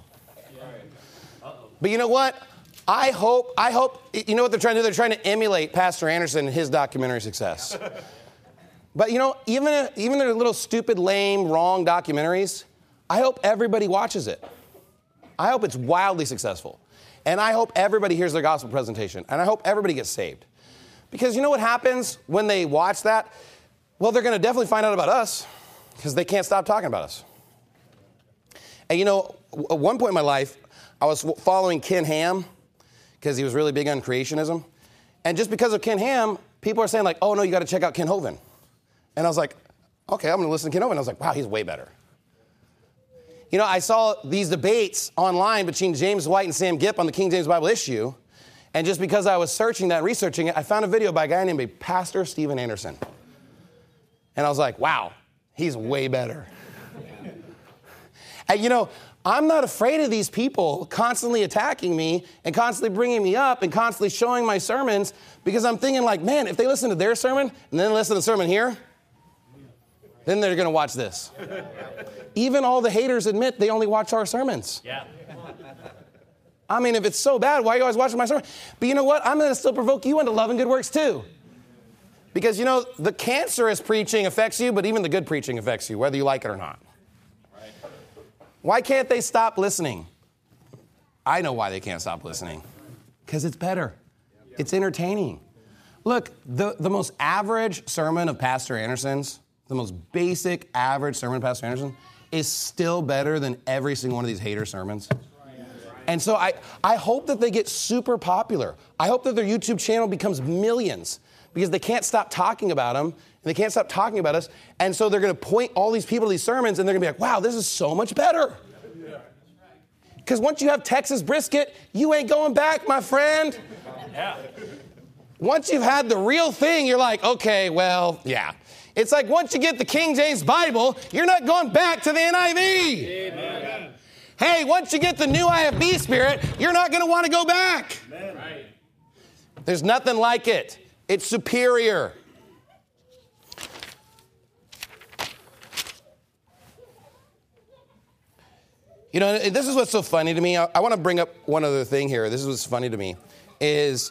But you know what? I hope, you know what they're trying to do? They're trying to emulate Pastor Anderson and his documentary success. But you know, even their little stupid, lame, wrong documentaries, I hope everybody watches it. I hope it's wildly successful. And I hope everybody hears their gospel presentation. And I hope everybody gets saved. Because you know what happens when they watch that? Well, they're going to definitely find out about us because they can't stop talking about us. And you know, at one point in my life, I was following Ken Ham because he was really big on creationism. And just because of Ken Ham, people are saying like, oh no, you got to check out Ken Hovind. And I was like, okay, I'm going to listen to Ken Hovind. I was like, wow, he's way better. You know, I saw these debates online between James White and Sam Gipp on the King James Bible issue. And just because I was searching that, researching it, I found a video by a guy named Pastor Steven Anderson. And I was like, wow, he's way better. And you know, I'm not afraid of these people constantly attacking me and constantly bringing me up and constantly showing my sermons because I'm thinking like, man, if they listen to their sermon and then listen to the sermon here, then they're going to watch this. Even all the haters admit they only watch our sermons. Yeah. I mean, if it's so bad, why are you always watching my sermon? But you know what? I'm going to still provoke you into love and good works too. Because, you know, the cancerous preaching affects you, but even the good preaching affects you, whether you like it or not. Right. Why can't they stop listening? I know why they can't stop listening. Because it's better. It's entertaining. Look, the most average sermon of Pastor Anderson's, the most basic average sermon of Pastor Anderson, is still better than every single one of these hater sermons. And so I hope that they get super popular. I hope that their YouTube channel becomes millions because they can't stop talking about them and they can't stop talking about us. And so they're going to point all these people to these sermons and they're going to be like, wow, this is so much better. Because once you have Texas brisket, you ain't going back, my friend. Yeah. Once you've had the real thing, you're like, okay, well, yeah. It's like once you get the King James Bible, you're not going back to the NIV. Amen. Hey, once you get the new IFB spirit, you're not going to want to go back. Right. There's nothing like it. It's superior. You know, this is what's so funny to me. I want to bring up one other thing here. This is what's funny to me, is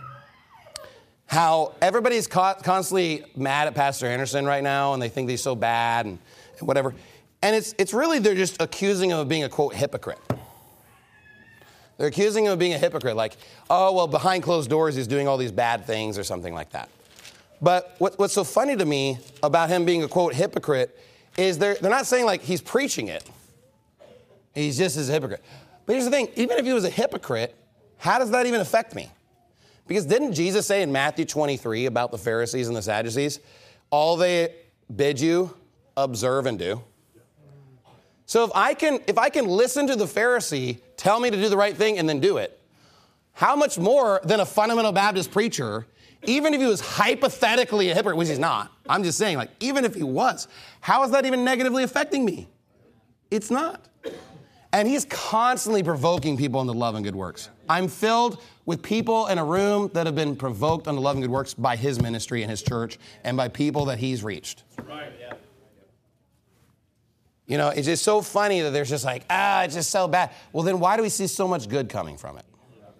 how everybody's constantly mad at Pastor Anderson right now, and they think he's so bad and whatever. And it's really, they're just accusing him of being a, quote, hypocrite. They're accusing him of being a hypocrite, like, oh, well, behind closed doors, he's doing all these bad things or something like that. But what's so funny to me about him being a, quote, hypocrite is they're not saying, like, he's preaching it. He's just as a hypocrite. But here's the thing, even if he was a hypocrite, how does that even affect me? Because didn't Jesus say in Matthew 23 about the Pharisees and the Sadducees, all they bid you, observe and do? So if I can listen to the Pharisee tell me to do the right thing and then do it, how much more than a fundamental Baptist preacher, even if he was hypothetically a hypocrite, which he's not, I'm just saying, like, even if he was, how is that even negatively affecting me? It's not. And he's constantly provoking people into love and good works. I'm filled with people in a room that have been provoked unto love and good works by his ministry and his church and by people that he's reached. Right, yeah. You know, it's just so funny that there's just like, it's just so bad. Well, then why do we see so much good coming from it?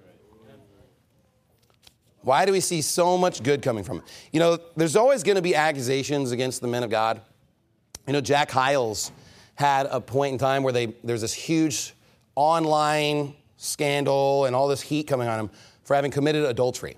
Why do we see so much good coming from it? You know, there's always going to be accusations against the men of God. You know, Jack Hyles had a point in time where there's this huge online scandal and all this heat coming on him for having committed adultery.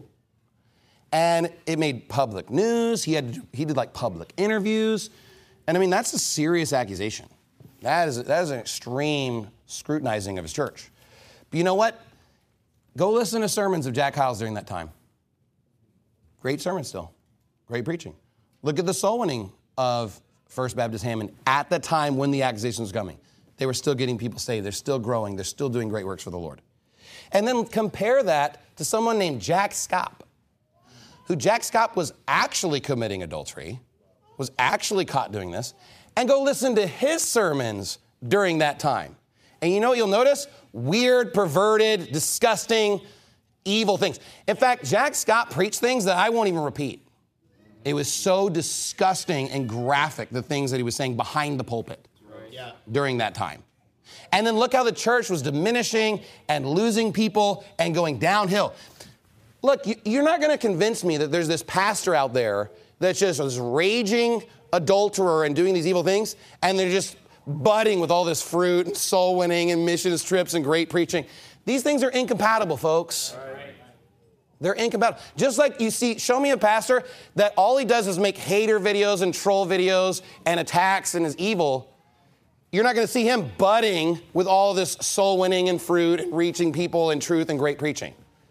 And it made public news. He did like public interviews. And I mean, that's a serious accusation. That is an extreme scrutinizing of his church. But you know what? Go listen to sermons of Jack Hyles during that time. Great sermon still. Great preaching. Look at the soul winning of First Baptist Hammond at the time when the accusation was coming. They were still getting people saved. They're still growing. They're still doing great works for the Lord. And then compare that to someone named Jack Scott, who Jack Scott was actually committing adultery, was actually caught doing this, and go listen to his sermons during that time. And you know what you'll notice? Weird, perverted, disgusting, evil things. In fact, Jack Scott preached things that I won't even repeat. It was so disgusting and graphic, the things that he was saying behind the pulpit during that time. And then look how the church was diminishing and losing people and going downhill. Look, you're not going to convince me that there's this pastor out there that's just this raging adulterer and doing these evil things, and they're just budding with all this fruit and soul winning and missions trips and great preaching. These things are incompatible, folks. They're incompatible. Just like you see, show me a pastor that all he does is make hater videos and troll videos and attacks and is evil. You're not going to see him budding with all this soul winning and fruit and reaching people and truth and great preaching.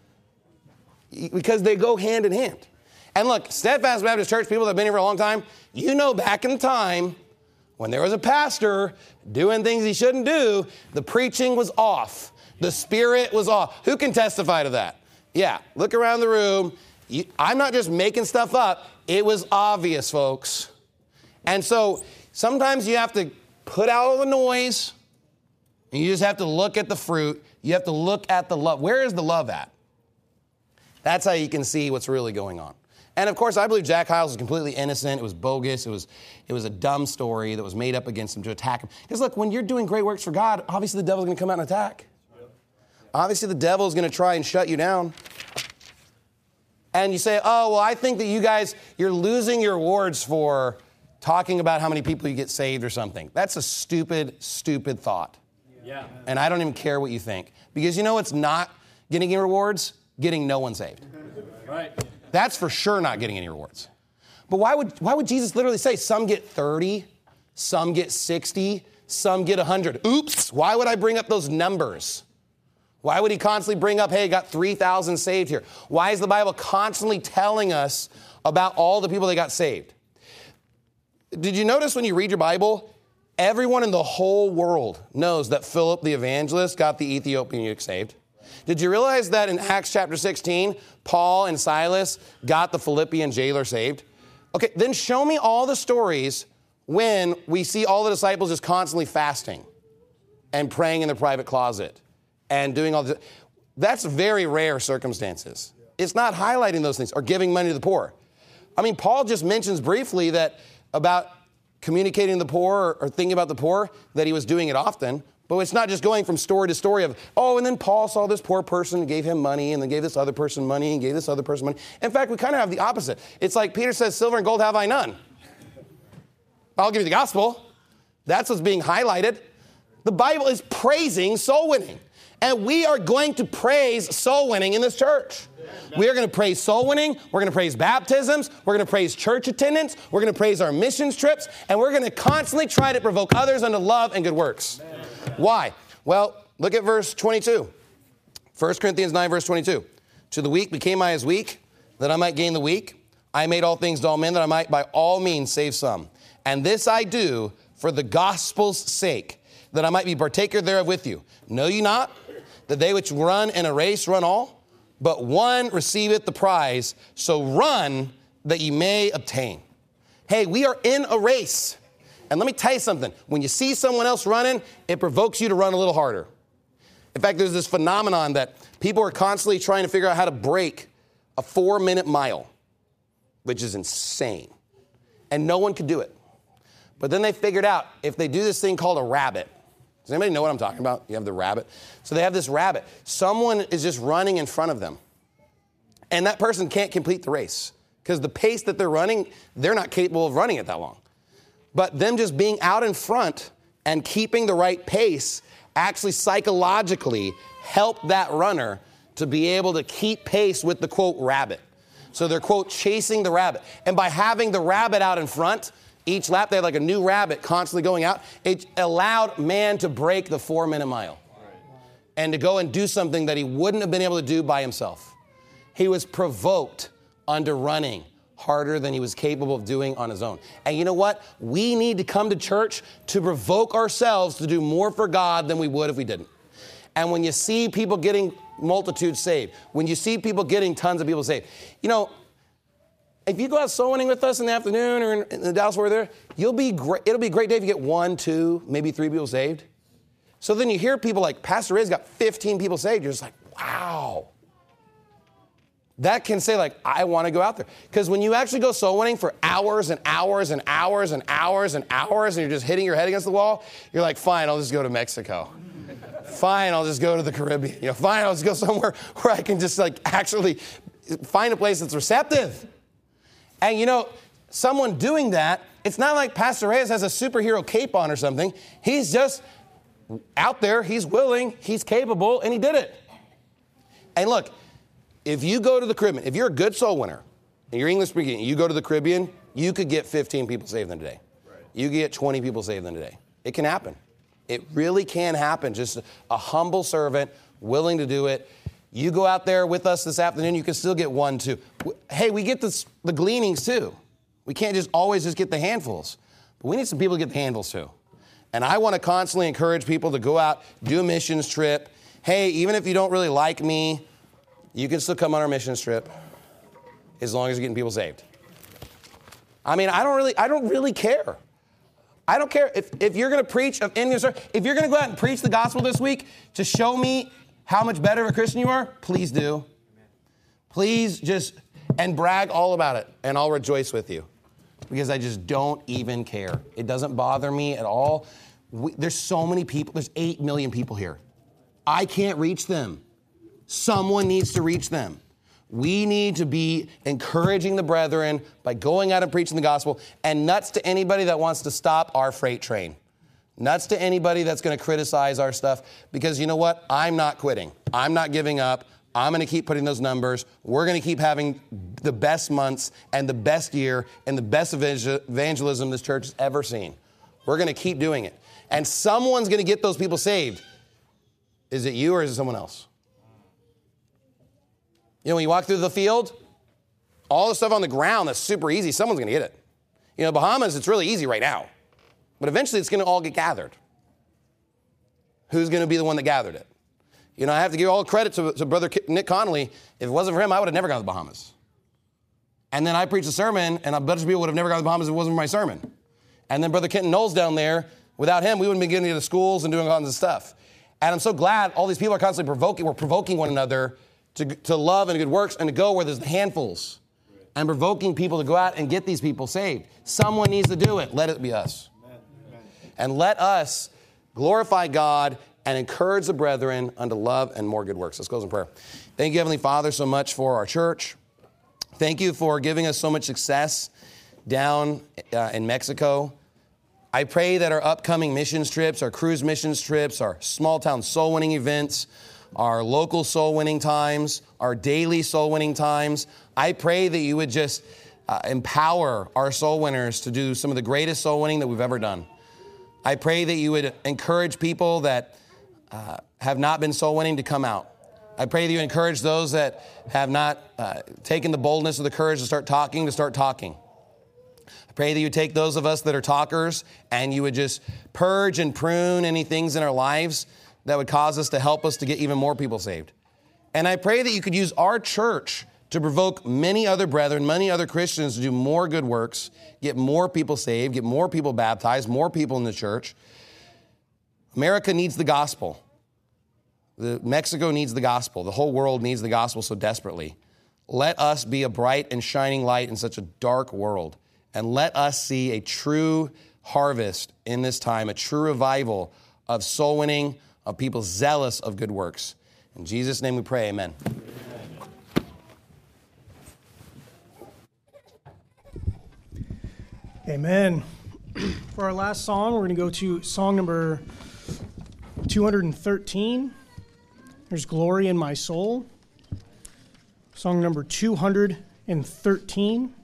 Because they go hand in hand. And look, Steadfast Baptist Church, people that have been here for a long time, you know back in time when there was a pastor doing things he shouldn't do, the preaching was off. The spirit was off. Who can testify to that? Yeah, look around the room. I'm not just making stuff up. It was obvious, folks. And so sometimes you have to put out all the noise, and you just have to look at the fruit. You have to look at the love. Where is the love at? That's how you can see what's really going on. And of course, I believe Jack Hyles was completely innocent. It was bogus. It was a dumb story that was made up against him to attack him. Because look, when you're doing great works for God, obviously the devil's going to come out and attack. Obviously, the devil is going to try and shut you down. And you say, oh, well, I think that you're losing your awards for talking about how many people you get saved or something. That's a stupid, stupid thought. Yeah. And I don't even care what you think. Because you know what's not getting any rewards? Getting no one saved. Right. That's for sure not getting any rewards. But why would Jesus literally say some get 30, some get 60, some get 100? Oops, why would I bring up those numbers? Why would he constantly bring up, hey, got 3,000 saved here? Why is the Bible constantly telling us about all the people that got saved? Did you notice when you read your Bible, everyone in the whole world knows that Philip the evangelist got the Ethiopian eunuch saved? Did you realize that in Acts chapter 16, Paul and Silas got the Philippian jailer saved? Okay, then show me all the stories when we see all the disciples just constantly fasting and praying in their private closet and doing all this. That's very rare circumstances. It's not highlighting those things or giving money to the poor. I mean, Paul just mentions briefly that about communicating to the poor or thinking about the poor, that he was doing it often. But it's not just going from story to story of, oh, and then Paul saw this poor person and gave him money, and then gave this other person money and gave this other person money. In fact, we kind of have the opposite. It's like Peter says, silver and gold have I none. I'll give you the gospel. That's what's being highlighted. The Bible is praising soul winning. And we are going to praise soul winning in this church. We are going to praise soul winning. We're going to praise baptisms. We're going to praise church attendance. We're going to praise our missions trips. And we're going to constantly try to provoke others unto love and good works. Why? Well, look at verse 22. 1 Corinthians 9, verse 22. To the weak became I as weak, that I might gain the weak. I made all things to all men, that I might by all means save some. And this I do for the gospel's sake, that I might be partaker thereof with you. Know ye not that they which run in a race run all, but one receiveth the prize, so run that ye may obtain. Hey, we are in a race. And let me tell you something. When you see someone else running, it provokes you to run a little harder. In fact, there's this phenomenon that people are constantly trying to figure out how to break a 4-minute mile, which is insane. And no one could do it. But then they figured out if they do this thing called a rabbit. Does anybody know what I'm talking about? You have the rabbit. So they have this rabbit. Someone is just running in front of them. And that person can't complete the race because the pace that they're running, they're not capable of running it that long. But them just being out in front and keeping the right pace actually psychologically help that runner to be able to keep pace with the, quote, rabbit. So they're, quote, chasing the rabbit. And by having the rabbit out in front, each lap they had like a new rabbit constantly going out, it allowed man to break the 4-minute mile and to go and do something that he wouldn't have been able to do by himself. He was provoked under running harder than he was capable of doing on his own. And you know what? We need to come to church to provoke ourselves to do more for God than we would if we didn't. And when you see people getting multitudes saved, when you see people getting tons of people saved, you know, if you go out soul winning with us in the afternoon or in the Dallas where we're there, it'll be a great day if you get 1, 2, maybe 3 people saved. So then you hear people like, Pastor Ray's got 15 people saved. You're just like, wow. That can say, like, I want to go out there. Because when you actually go soul winning for hours and hours and hours and hours and hours, and you're just hitting your head against the wall, you're like, fine, I'll just go to Mexico. Fine, I'll just go to the Caribbean. You know, fine, I'll just go somewhere where I can just, like, actually find a place that's receptive. And, you know, someone doing that, it's not like Pastor Reyes has a superhero cape on or something. He's just out there. He's willing. He's capable. And he did it. And look, if you go to the Caribbean, if you're a good soul winner, and you're English speaking, you go to the Caribbean, you could get 15 people saved in a day. Right. You could get 20 people saved in a day. It can happen. It really can happen. Just a humble servant, willing to do it. You go out there with us this afternoon, you can still get 1, 2. Hey, we get the gleanings too. We can't just always just get the handfuls. But we need some people to get the handfuls too. And I want to constantly encourage people to go out, do a missions trip. Hey, even if you don't really like me, you can still come on our missions trip as long as you're getting people saved. I mean, I don't really care. I don't care if you're going to preach if you're going to go out and preach the gospel this week to show me how much better of a Christian you are, please do. Please just, and brag all about it, and I'll rejoice with you. Because I just don't even care. It doesn't bother me at all. There's so many people. There's 8 million people here. I can't reach them. Someone needs to reach them. We need to be encouraging the brethren by going out and preaching the gospel, and nuts to anybody that wants to stop our freight train. Nuts to anybody that's going to criticize our stuff, because you know what? I'm not quitting. I'm not giving up. I'm going to keep putting those numbers. We're going to keep having the best months and the best year and the best evangelism this church has ever seen. We're going to keep doing it. And someone's going to get those people saved. Is it you or is it someone else? You know, when you walk through the field, all the stuff on the ground that's super easy, someone's going to get it. You know, Bahamas, it's really easy right now. But eventually it's going to all get gathered. Who's going to be the one that gathered it? You know, I have to give all credit to Brother Nick Connolly. If it wasn't for him, I would have never gone to the Bahamas. And then I preached a sermon, and a bunch of people would have never gone to the Bahamas if it wasn't for my sermon. And then Brother Kenton Knowles down there, without him, we wouldn't be getting into schools and doing all kinds of stuff. And I'm so glad all these people are constantly provoking one another to love and good works and to go where there's handfuls and provoking people to go out and get these people saved. Someone needs to do it. Let it be us. And let us glorify God, and encourage the brethren unto love and more good works. Let's close in prayer. Thank you, Heavenly Father, so much for our church. Thank you for giving us so much success down in Mexico. I pray that our upcoming missions trips, our cruise missions trips, our small town soul winning events, our local soul winning times, our daily soul winning times, I pray that you would just empower our soul winners to do some of the greatest soul winning that we've ever done. I pray that you would encourage people that have not been soul winning to come out. I pray that you encourage those that have not taken the boldness or the courage to start talking. I pray that you take those of us that are talkers and you would just purge and prune any things in our lives that would cause us to help us to get even more people saved. And I pray that you could use our church to provoke many other brethren, many other Christians to do more good works, get more people saved, get more people baptized, more people in the church. America needs the gospel. Mexico needs the gospel. The whole world needs the gospel so desperately. Let us be a bright and shining light in such a dark world. And let us see a true harvest in this time, a true revival of soul winning, of people zealous of good works. In Jesus' name we pray, amen. Amen. For our last song, we're going to go to song number 213. There's Glory in My Soul. Song number 213.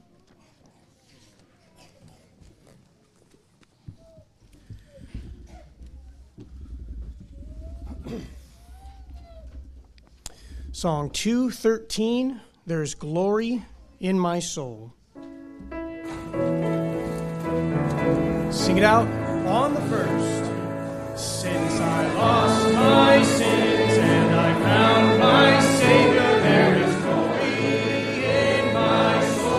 Song 213, There's Glory in My Soul. Sing it out on the first. Since I lost my sins and I found my Savior, there is glory in my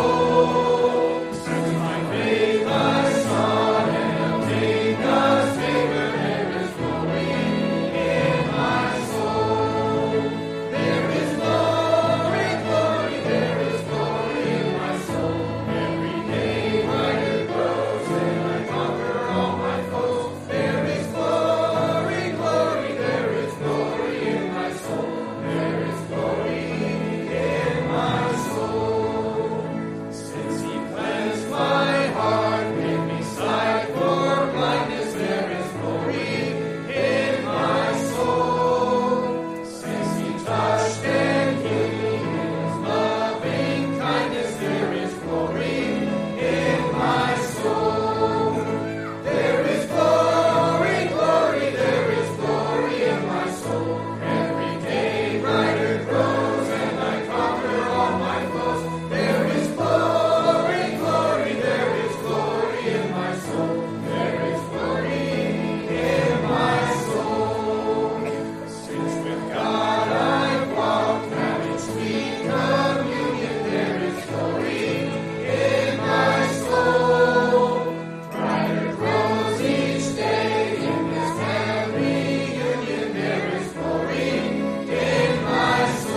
soul. Since my faith I sought and obtained God's favor, there is glory in my soul. There is glory, glory, there is glory in my soul. Every day my good grows and I conquer all my foes. There is glory, glory, there is glory in my soul. There is glory in my soul. Since He cleansed my heart, made me sight for blindness, there is glory in my soul. Since He touched and healed me in His loving kindness, there is glory in my soul. There is glory, glory, there is glory in my soul. Every day brighter grows and I conquer all my foes. There is glory, glory, there is glory in my soul. There is glory in my soul. Since with God I've walked, having sweet communion, there is glory in my soul. Brighter grows each day in this heavenly union, there is glory in my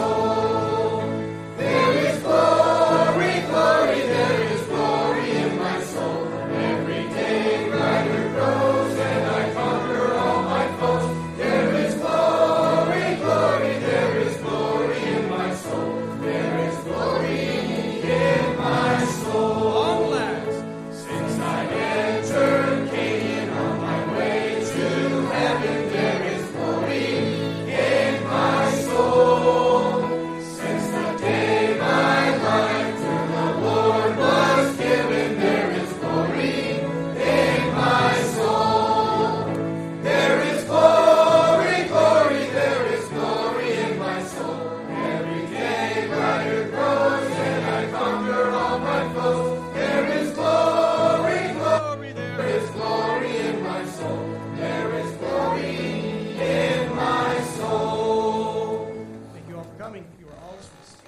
soul. There is glory, glory, there is glory in my soul. Every day brighter grows and I conquer all my foes. There is glory, glory, there is glory in my soul. There is glory in my soul. Long last, since I entered Canaan on my way to heaven, there is glory in my soul. Since the day my life to the Lord was given, there is glory in my soul. There is glory, glory, there is glory in my soul. Every day brighter grows and I conquer all my foes. There is glory, glory, there is glory in my soul. There is glory in my soul. Thank you all for coming. You are all dismissed.